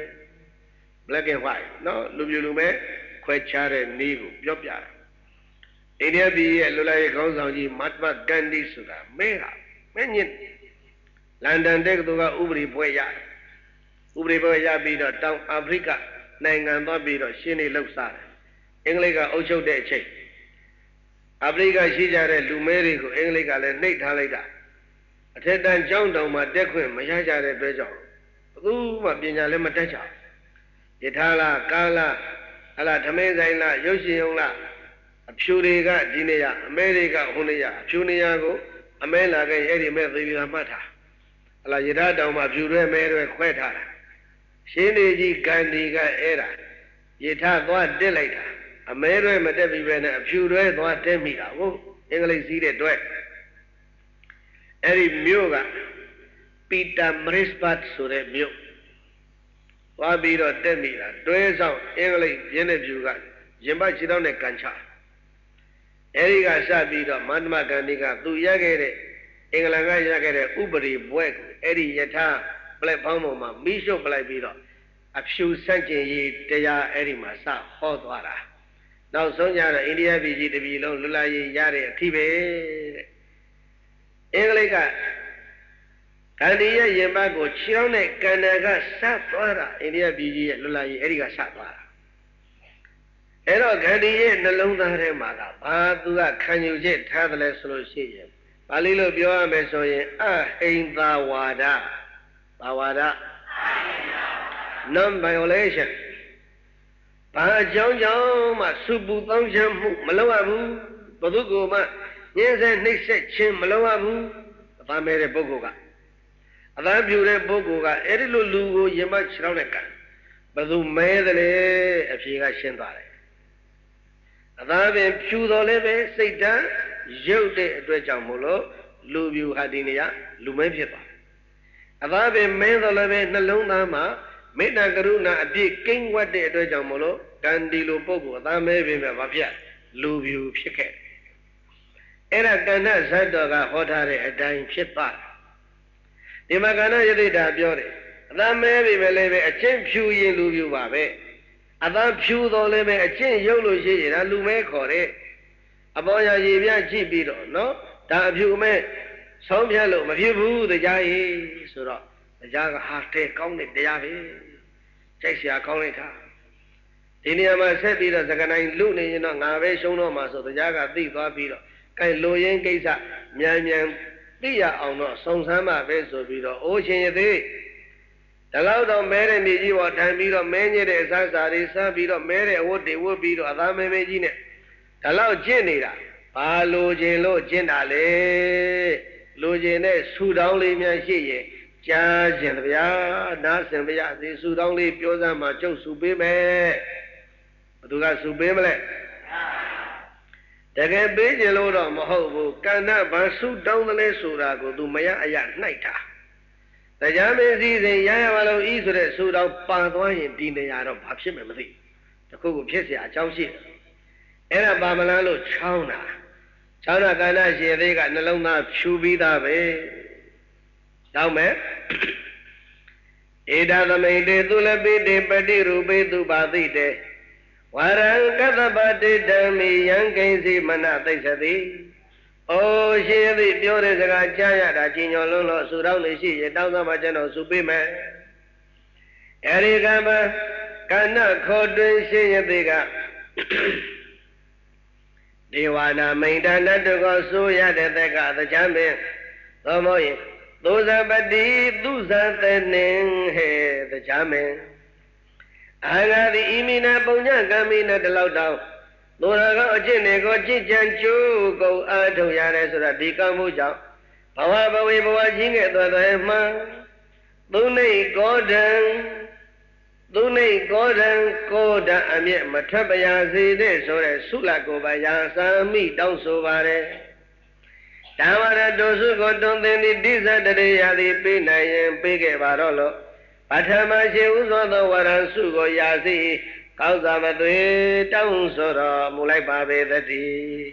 black and white နော်လူပြူလူမဲခွဲခြားတဲ့နည်းကိုပြောပြတယ်အိန္ဒိယပြည်ရဲ့လူလိုက်ခေါင်းဆောင်ကြီးမတ်မတ်ဂန္ဒီဆိုတာမဲဟာမဲညစ်လန်ဒန်တက္ကသိုလ်ကဥပဒေဘွဲ့ရတယ်ဥပဒေဘွဲ့ရပြီးတော့တောင်အာဖရိကနိုင်ငံသွားပြီးတော့ရှင်းနေလောက်စားတယ်အင်္ဂလိပ်ကအုပ်ချုပ်တဲ့အချိန်အာဖရိကရှိကြတဲ့လူမဲတွေကိုအင်္ဂလိပ်ကလည်းနှိပ်ထားလိုက်တာအထက်တန်းကျောင်းတောင်မှာတက်ခွင့်မရကြတဲ့အတွက်ကြောင့်ဘယ်သူမှပညာလည်းမတတ်ကြဘူးယထာလားကားလားဟလာသမင်းဆိုင်လားရုပ်ရှင်ရုံလားအဖြူတွေကဒီနေရအမဲတွေကဟိုနေရအဖြူနေရကိုအမဲလာခဲ့အဲ့ဒီမဲသေပြီးမှတ်ထားဟလာယထာတောင်မှာဖြူတွေမဲတွေခွဲထားတာရှင်းနေကြီးဂန္ဒီကအဲ့ဒါယထာသွားတက်လိုက်တာအမဲတွေမတက်ပြီးပဲနဲ့အဖြူတွေသွားတက်မိတာဟုတ်အင်္ဂလိပ်စီးတဲ့တွဲအဲ့ဒီမြို့ကပီတာမရစ်ဘတ်ဆိုတဲ့မြို့သွားပြီးတော့တက်မိတာတွဲဆောင်အင်္ဂလိပ်ရင်းတဲ့ဖြူကရင်ပတ်ခြေထောက်နဲ့ကန်ချအဲ့ဒီကစပြီးတော့မန္တမဂန္ဒီကသူရခဲ့တဲ့အင်္ဂလန်ကရခဲ့တဲ့ဥပဒေဘွဲ့ကိုအဲ့ဒီယထာပလက်ဖောင်းပေါ်မှာမိရှုပ်ပလိုက်ပြီးတော့အဖြူဆန့်ကျင်ရေးတရားအဲ့ဒီမှာစဟောသွားတာနောက်ဆုံးကြတော့အိန္ဒိယပြည်ကြီးတပြည်လုံးလွတ်လပ်ရေးရတဲ့အထိပဲတဲ့အင်္ဂလိပ်ကဂန္ဒီရဲ့ရင်ပတ်ကိုခြေထောက်နဲ့ကန်နာကစသွားတာအိန္ဒိယပြည်ကြီးရဲ့လွတ်လပ်ရေးအဲ့ဒီကစသွားတာအဲ့တော့ဂန္ဒီရဲ့နှလုံးသားထဲမှာကဘာသူကခံယူချက်ထားတယ်လဲဆိုလို့ရှိရင်ပါဠိလိုပြောရမယ်ဆိုရင်အဟိန္ဒဝါဒဘာဝါဒ non violation ဘာအကြောင်းကြောင့်မှစုပူတောင်းချမှုမလုပ်ရဘူးဘု து ကိုမှညှင်းဆဲနှိပ်စက်ခြင်းမလုပ်ရဘူးအသားမဲတဲ့ပုဂ္ဂိုလ်ကအသားပြူတဲ့ပုဂ္ဂိုလ်ကအဲ့ဒီလိုလူကိုရင်မခြေထောက်နဲ့ကန်ဘယ်သူမဲတယ်လဲအဖြေကရှင်းသွားတယ်အသားပင်ဖြူတော်လည်းပဲစိတ်ဓာတ်ရုပ်တဲ့အတွက်ကြောင့်မို့လို့လူပြူဟာဒီနေရလူမဲဖြစ်သွားအသားပင်မင်းတော်လည်းပဲနှလုံးသားမှာမေတ္တာကရုဏာအပြည့်ကိန်းဝတ်တဲ့အတွက်ကြောင့်မို့လို့ဂန္ဒီလိုပုဂ္ဂိုလ်အသားမဲပင်ပဲမဖြစ်လူပြူဖြစ်ခဲ့အဲ့ဒါကဏ္ဍဇတ်တော်ကဟောထားတဲ့အတိုင်းဖြစ်သွားဒီမှာကဏ္ဍယတိတာပြောတယ်အသားမဲပင်ပဲလည်းပဲအချင်းဖြူရင်လူပြူပါပဲအသားဖြူတော်လည်းပဲအချင်းရုပ်လို့ရှိရင်ဒါလူမဲခေါ်တဲ့အပေါ်ရရေပြကြည့်ပြီးတော့နော်ဒါအဖြူမဲဆုံးဖြတ်လို့မဖြစ်ဘူးတရားကြီးဆိုတော့တရားကဟာတဲ့ကောင်းတဲ့တရားပဲကြိုက်စရာကောင်းလိုက်တာဒီနေရာမှာဆက်ပြီးတော့သကနိုင်လူနေရင်တော့ငါပဲရှုံးတော့မှာဆိုတရားကသိသွားပြီးတော့ကဲလိုရင်းကိစ္စမြန်မြန်သိရအောင်တော့စုံစမ်းပါပဲဆိုပြီးတော့အိုးရှင်ရသေးဒါလောက်တော့မဲတဲ့မြေကြီးပေါ်ထိုင်ပြီးတော့မဲညစ်တဲ့အစားစာတွေစားပြီးတော့မဲတဲ့အဝတ်တွေဝတ်ပြီးတော့အသားမဲမဲကြီးနဲ့ဒါလောက်ကျင့်နေတာဘာလိုချင်လို့ကျင့်တာလေလိုချင်တဲ့ဆူတောင်းလေးများရှိရင်ကြားခြင်းဗျာနားစင်ဗျာဒီဆူတောင်းလေးပြောစမ်းမှာကျုပ်ဆူပေးမယ်ဘသူကဆူပေးမလဲတကယ်ပေးခြင်းလို့တော့မဟုတ်ဘူးကန္နဘာဆူတောင်းတယ်လဲဆိုတာကိုသူမရအရနှိုက်တာတရားမင်းစည်းစိမ်ရရပါလို့ဤဆိုတဲ့ဆူတောင်းပန်သွားရင်ဒီနေရာတော့ဘာဖြစ်မယ်မသိတခုခုဖြစ်เสียအကြောင်းရှိတယ်အဲ့ဒါပါမလားလို့ချောင်းတာချောင်းတာကန္နရှင်သေးကနှလုံးသားဖြူပြီးသားပဲတောင်းမယ်ဧဒသမိတေသုလပိတေပတိရူပေသူပါတိတေဝရံကသပတိဓမ္မိယံကိဉ္စီမနသိစ္ဆတိဩအိုးရှင်သည်ပြောတဲ့စကားကြားရတာကြီးညိုလုံးလို့ဆူတောင်းနေရှိရင်တောင်းသားမှကျွန်တော်ဆူပေးမယ်အဲဒီကမှကဏ္ဍခေါ်တွင်ရှင်ရသည်ကဒေဝနာမိန်တနတ်တော်ကိုဆိုရတဲ့သက်ကသချမ်းပင်သောမောရင်သုဇပတိသူဇသနေဟေသချမ်းပင်အာဂါတိဣမိနာပုံညကံမိနာတလောက်တောင်းသူရကအကျင့်တွေကိုကြည်ကြံကျိုးကုန်အားထုတ်ရတယ်ဆိုတာဒီကံမှုကြောင့်ဘဝဘဝေဘဝကြီးငယ်တော်တော်မှသူနေကောဒံသူနေကောဒံကောဒံအမြင့်မထပ်ပရာစေတဲ့ဆိုတဲ့ဆုလကိုပါရာသာမိတောင်းဆိုပါတယ်ဓမ္မရတုစုကိုတွင်သင်သည်တိဇတရေရာသည်ပေးနိုင်ရင်ပေးခဲ့ပါတော့လို့ပထမရှိဥသောသောဝရံစုကိုရာစီကောင်းစွာမသွေတောင်းဆိုတော်မူလိုက်ပါပေသတည်း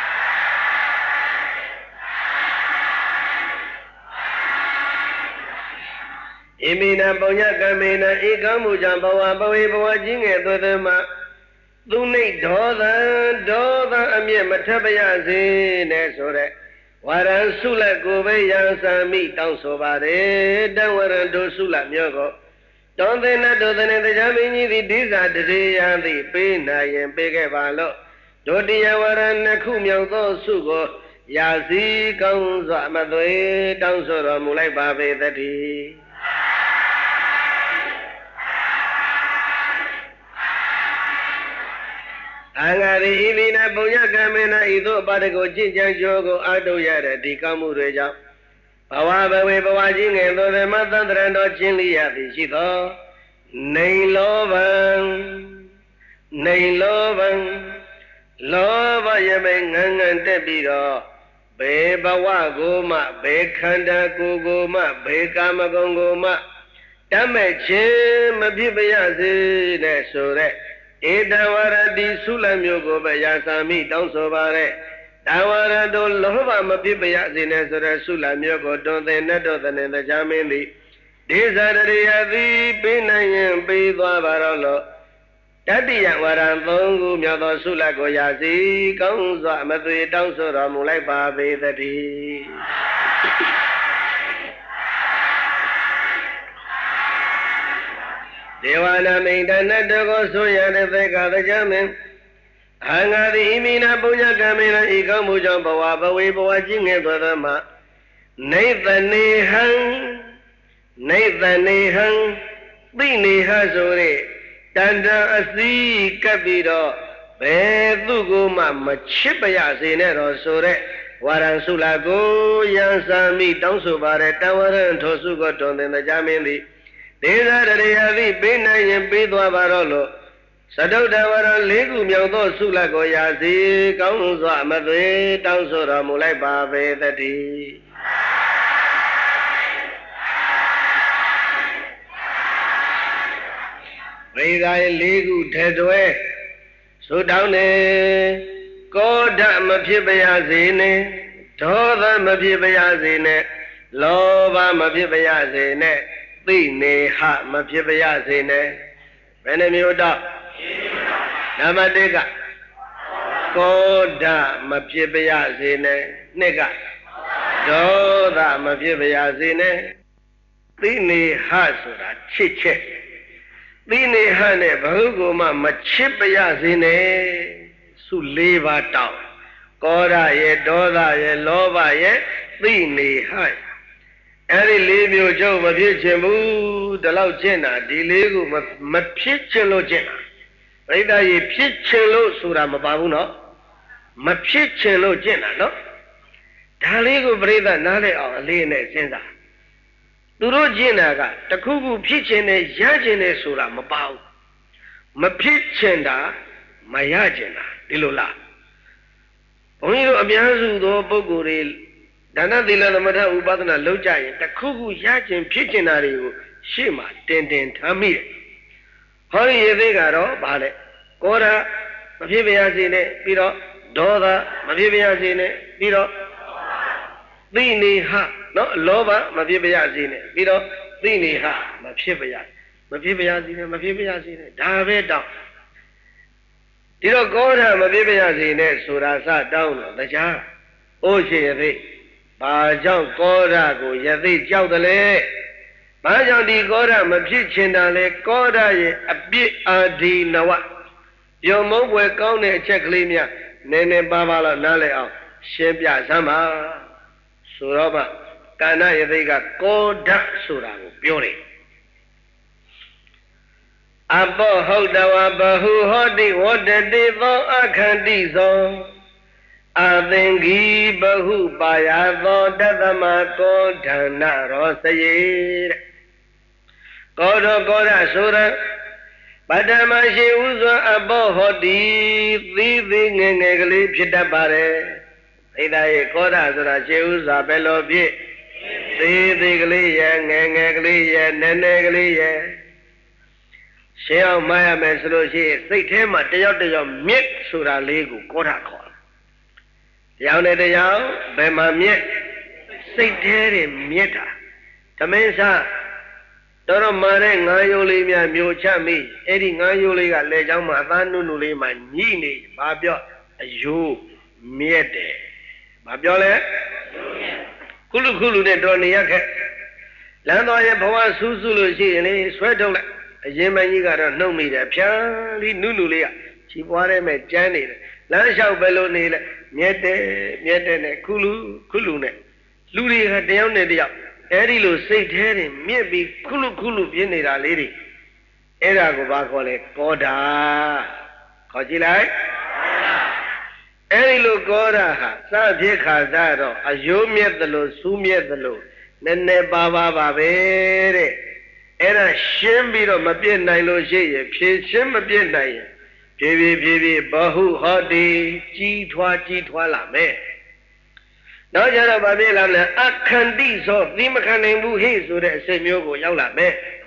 ဣမိနာပုံညကမေနဧကမှုကြောင့်ဘဝဘဝေဘဝကြီးငယ်သွေသွေမှသူနှိတ်ဒေါသဒေါသအမြင့်မထပ်ပါရစေနဲ့ဆိုတဲ့ဝရံစုလက်ကိုပဲရန်စာမိတောင်းဆိုပါတယ်တံဝရံတို့စုလက်မျိုးကိုတောင်းတဲ့နတ်တို့တဲ့တရားမင်းကြီးသည်ဒီစာတရေရသည်ပေးနိုင်ရင်ပေးခဲ့ပါလို့ဒုတိယဝရံနှစ်ခုမြောက်သောစုကိုရာစီကောင်းစွာမသွေတောင်းဆိုတော်မူလိုက်ပါပေသတည်းအငါရိဣမိနာပုံညကမေနဤသို့ပါတကိုကြင်ကြံကြိုးကိုအာထုတ်ရတဲ့ဒီကောင်းမှုတွေကြောင့်ဘဝဘဝေဘဝကြီးငယ်သောဓမ္မသန္တရံတော်ကျင့်လိရသည်ရှိသောနေလောဘံနေလောဘံလောဘယမိငန်းငန်းတက်ပြီးတော့ဘေဘဝကိုမှဘေခန္ဓာကိုယ်ကိုမှဘေကာမဂုဏ်ကိုမှတတ်မဲ့ခြင်းမဖြစ်ပါရစေနဲ့ဆိုတဲ့ဧတဝရတိဆုလမျိုးကိုပဲရာသာမိတောင်းဆိုပါတဲ့တဝရတို့လောဘမဖြစ်ပါရစေနဲ့ဆိုတဲ့ဆုလမျိုးကိုတွင်သင်နဲ့တော့တဲ့တရားမင်းသည်ဒေဇရရိယသည်ပေးနိုင်ရင်ပေးသွားပါတော့လို့တတိယဝရံသုံးခုမြောက်သောဆုလကိုရာစီကောင်းစွာမသွေတောင်းဆိုတော်မူလိုက်ပါပေသတည်းဒေဝနာမိန်တနတ်တော်ကိုဆိုရတဲ့သက်ကတရားမင်းအငါသည်ဣမိနာပုံညကမေနဤကောင်းမှုကြောင့်ဘဝဘဝေဘဝကြီးငယ်သောသောမှာနေသနေဟံနေသနေဟံသိနေဟဆိုတဲ့တန်တန်အစည်းကပ်ပြီးတော့ဘယ်သူကိုမှမချစ်ပါရစေနဲ့တော့ဆိုတဲ့ဝရံစုလာကိုယံစာမိတောင်းဆိုပါတဲ့တဝရံထိုစုကိုတွင်သင်တရားမင်းသည်ဒေသရရိယာသည်ပေးနိုင်ရင်ပေးသွားပါတော့လို့သတုတဝရံလေးခုမြောက်သောစုလကိုရာစီကောင်းစွာမသွေတောင်းဆိုတော်မူလိုက်ပါပေသတည်းဝိဇာယလေးခုထဲတွဲသုတောင်းနေကောဓမဖြစ်ပါရစေနဲ့ဒေါသမဖြစ်ပါရစေနဲ့လောဘမဖြစ်ပါရစေနဲ့သိနေဟမဖြစ်ပါရစေနဲ့ဘယ်နှမျိုးတော့နံပါတ်တစ်ကကောဓမဖြစ်ပါရစေနဲ့နှစ်ကဒေါသမဖြစ်ပါရစေနဲ့သိနေဟဆိုတာချစ်ချက်သိနေဟနဲ့ဘဟုကိုမှမချစ်ပါရစေနဲ့စုလေးပါတောင်းကောဓရဲ့ဒေါသရဲ့လောဘရဲ့သိနေဟအဲ့ဒီလေးမျိုးကျုပ်မဖြစ်ချင်ဘူးဒီလောက်ကျင့်တာဒီလေးကိုမဖြစ်ချင်လို့ကျင့်တာပရိသတ်ကြီးဖြစ်ချင်လို့ဆိုတာမပါဘူးနော်မဖြစ်ချင်လို့ကျင့်တာနော်ဒါလေးကိုပရိသတ်နားလည်အောင်အလေးနဲ့စဉ်းစားသူတို့ကျင့်တာကတခုခုဖြစ်ချင်တယ်ရချင်တယ်ဆိုတာမပါဘူးမဖြစ်ချင်တာမရချင်တာဒီလိုလားဘုန်းကြီးတို့အများစုသောပုဂ္ဂိုလ်တွေဒါနသီလသမထဥပဒနာလုပ်ကြရင်တခုခုရချင်ဖြစ်ချင်တာတွေကိုရှေ့မှာတင်တင်ထားမိတယ်ဟောဒီရေသေးကတော့ဗာလဲကောဓမဖြစ်ပါရစေနဲ့ပြီးတော့ဒေါသမဖြစ်ပါရစေနဲ့ပြီးတော့သိနေဟနော်လောဘမဖြစ်ပါရစေနဲ့ပြီးတော့သိနေဟမဖြစ်ပါရမဖြစ်ပါရစေနဲ့မဖြစ်ပါရစေနဲ့ဒါပဲတောင်းဒီတော့ကောဓမဖြစ်ပါရစေနဲ့ဆိုတာစတောင်းတော့တရားအိုးရှိရသိဘာကြောင့်ကောဓာကိုယသိကြောက်တယ်လဲဘာကြောင့်ဒီကောဓာမဖြစ်ချင်တာလဲကောဓာရဲ့အပြစ်အာဒီနဝယုံမုန်းွယ်ကောင်းတဲ့အချက်ကလေးများနည်းနည်းပါးပါးတော့နားလည်အောင်ရှင်းပြစမ်းပါဆိုတော့မှကာဏယသိကကောဓာဆိုတာကိုပြောတယ်အဘောဟုတ်တဝဘဟုဟောတိဝတ္တတိသောအခန္တိသောအသင်္ဂီဘဟုပါယသောတသမကောဓဏရောစယေတဲ့ကောဓကောဓဆိုရပတ္တမရှိဥစွာအဘောဟောတိသီးသီးငယ်ငယ်ကလေးဖြစ်တတ်ပါတယ်သိတာရဲ့ကောဓဆိုတာရှိဥစွာဘယ်လိုဖြစ်သီးသီးကလေးရဲ့ငယ်ငယ်ကလေးရဲ့နည်းနည်းကလေးရဲ့ရှင်းအောင်မှတ်ရမယ်ဆိုလို့ရှိရင်စိတ်ထဲမှာတယောက်တယောက်မြစ်ဆိုတာလေးကိုကောဓခေါ်တယ်။တရားနဲ့တရားဘယ်မှာမြစ်စိတ်ထဲတွေမြစ်တာဓမင်းစားတော်တော်မာတဲ့ငါးရိုးလေးများမျိုးချမိအဲ့ဒီငါးရိုးလေးကလက်ချောင်းမှာအသားနုနုလေးမှညှိနေဘာပြောအယိုးမြက်တယ်။ဘာပြောလဲခုလူခုလူနဲ့တော်နေရခဲ့လမ်းတော်ရဲ့ဘဝဆူးဆူးလို့ရှိရင်လေဆွဲထုတ်လိုက်အရင်မကြီးကတော့နှုတ်မိတယ်ဖြန်းပြီးနုနုလေးကခြေပွားထဲမှာကျန်းနေတယ်လမ်းလျှောက်ပဲလို့နေလဲမြက်တယ်မြက်တယ်နဲ့ခုလူခုလူနဲ့လူတွေကတယောက်နဲ့တယောက်အဲ့ဒီလိုစိတ်แท้တွေမြက်ပြီးခုလူခုလူပြင်းနေတာလေးတွေအဲ့ဒါကိုဘာခေါ်လဲကောဓာခေါ်ကြည့်လိုက်အဲ့ဒီလိုကောဓာဟာစဖြစ်ခါစားတော့အယိုးမြက်သလိုစူးမြက်သလိုနည်းနည်းပါပါပါပဲတဲ့အဲ့ဒါရှင်းပြီးတော့မပြည့်နိုင်လို့ရှိရင်ဖြည့်ရှင်းမပြည့်နိုင်ရင်ဖြည်းဖြည်းဖြည်းဖြည်းဘဟုဟောတိကြီးထွားကြီးထွားလာမယ်နောက်ကြတော့ဗာပြည့်လာမယ်အခန္တိသောသီမခံနိုင်ဘူးဟိဆိုတဲ့အစိတ်မျိုးကိုရောက်လာမယ်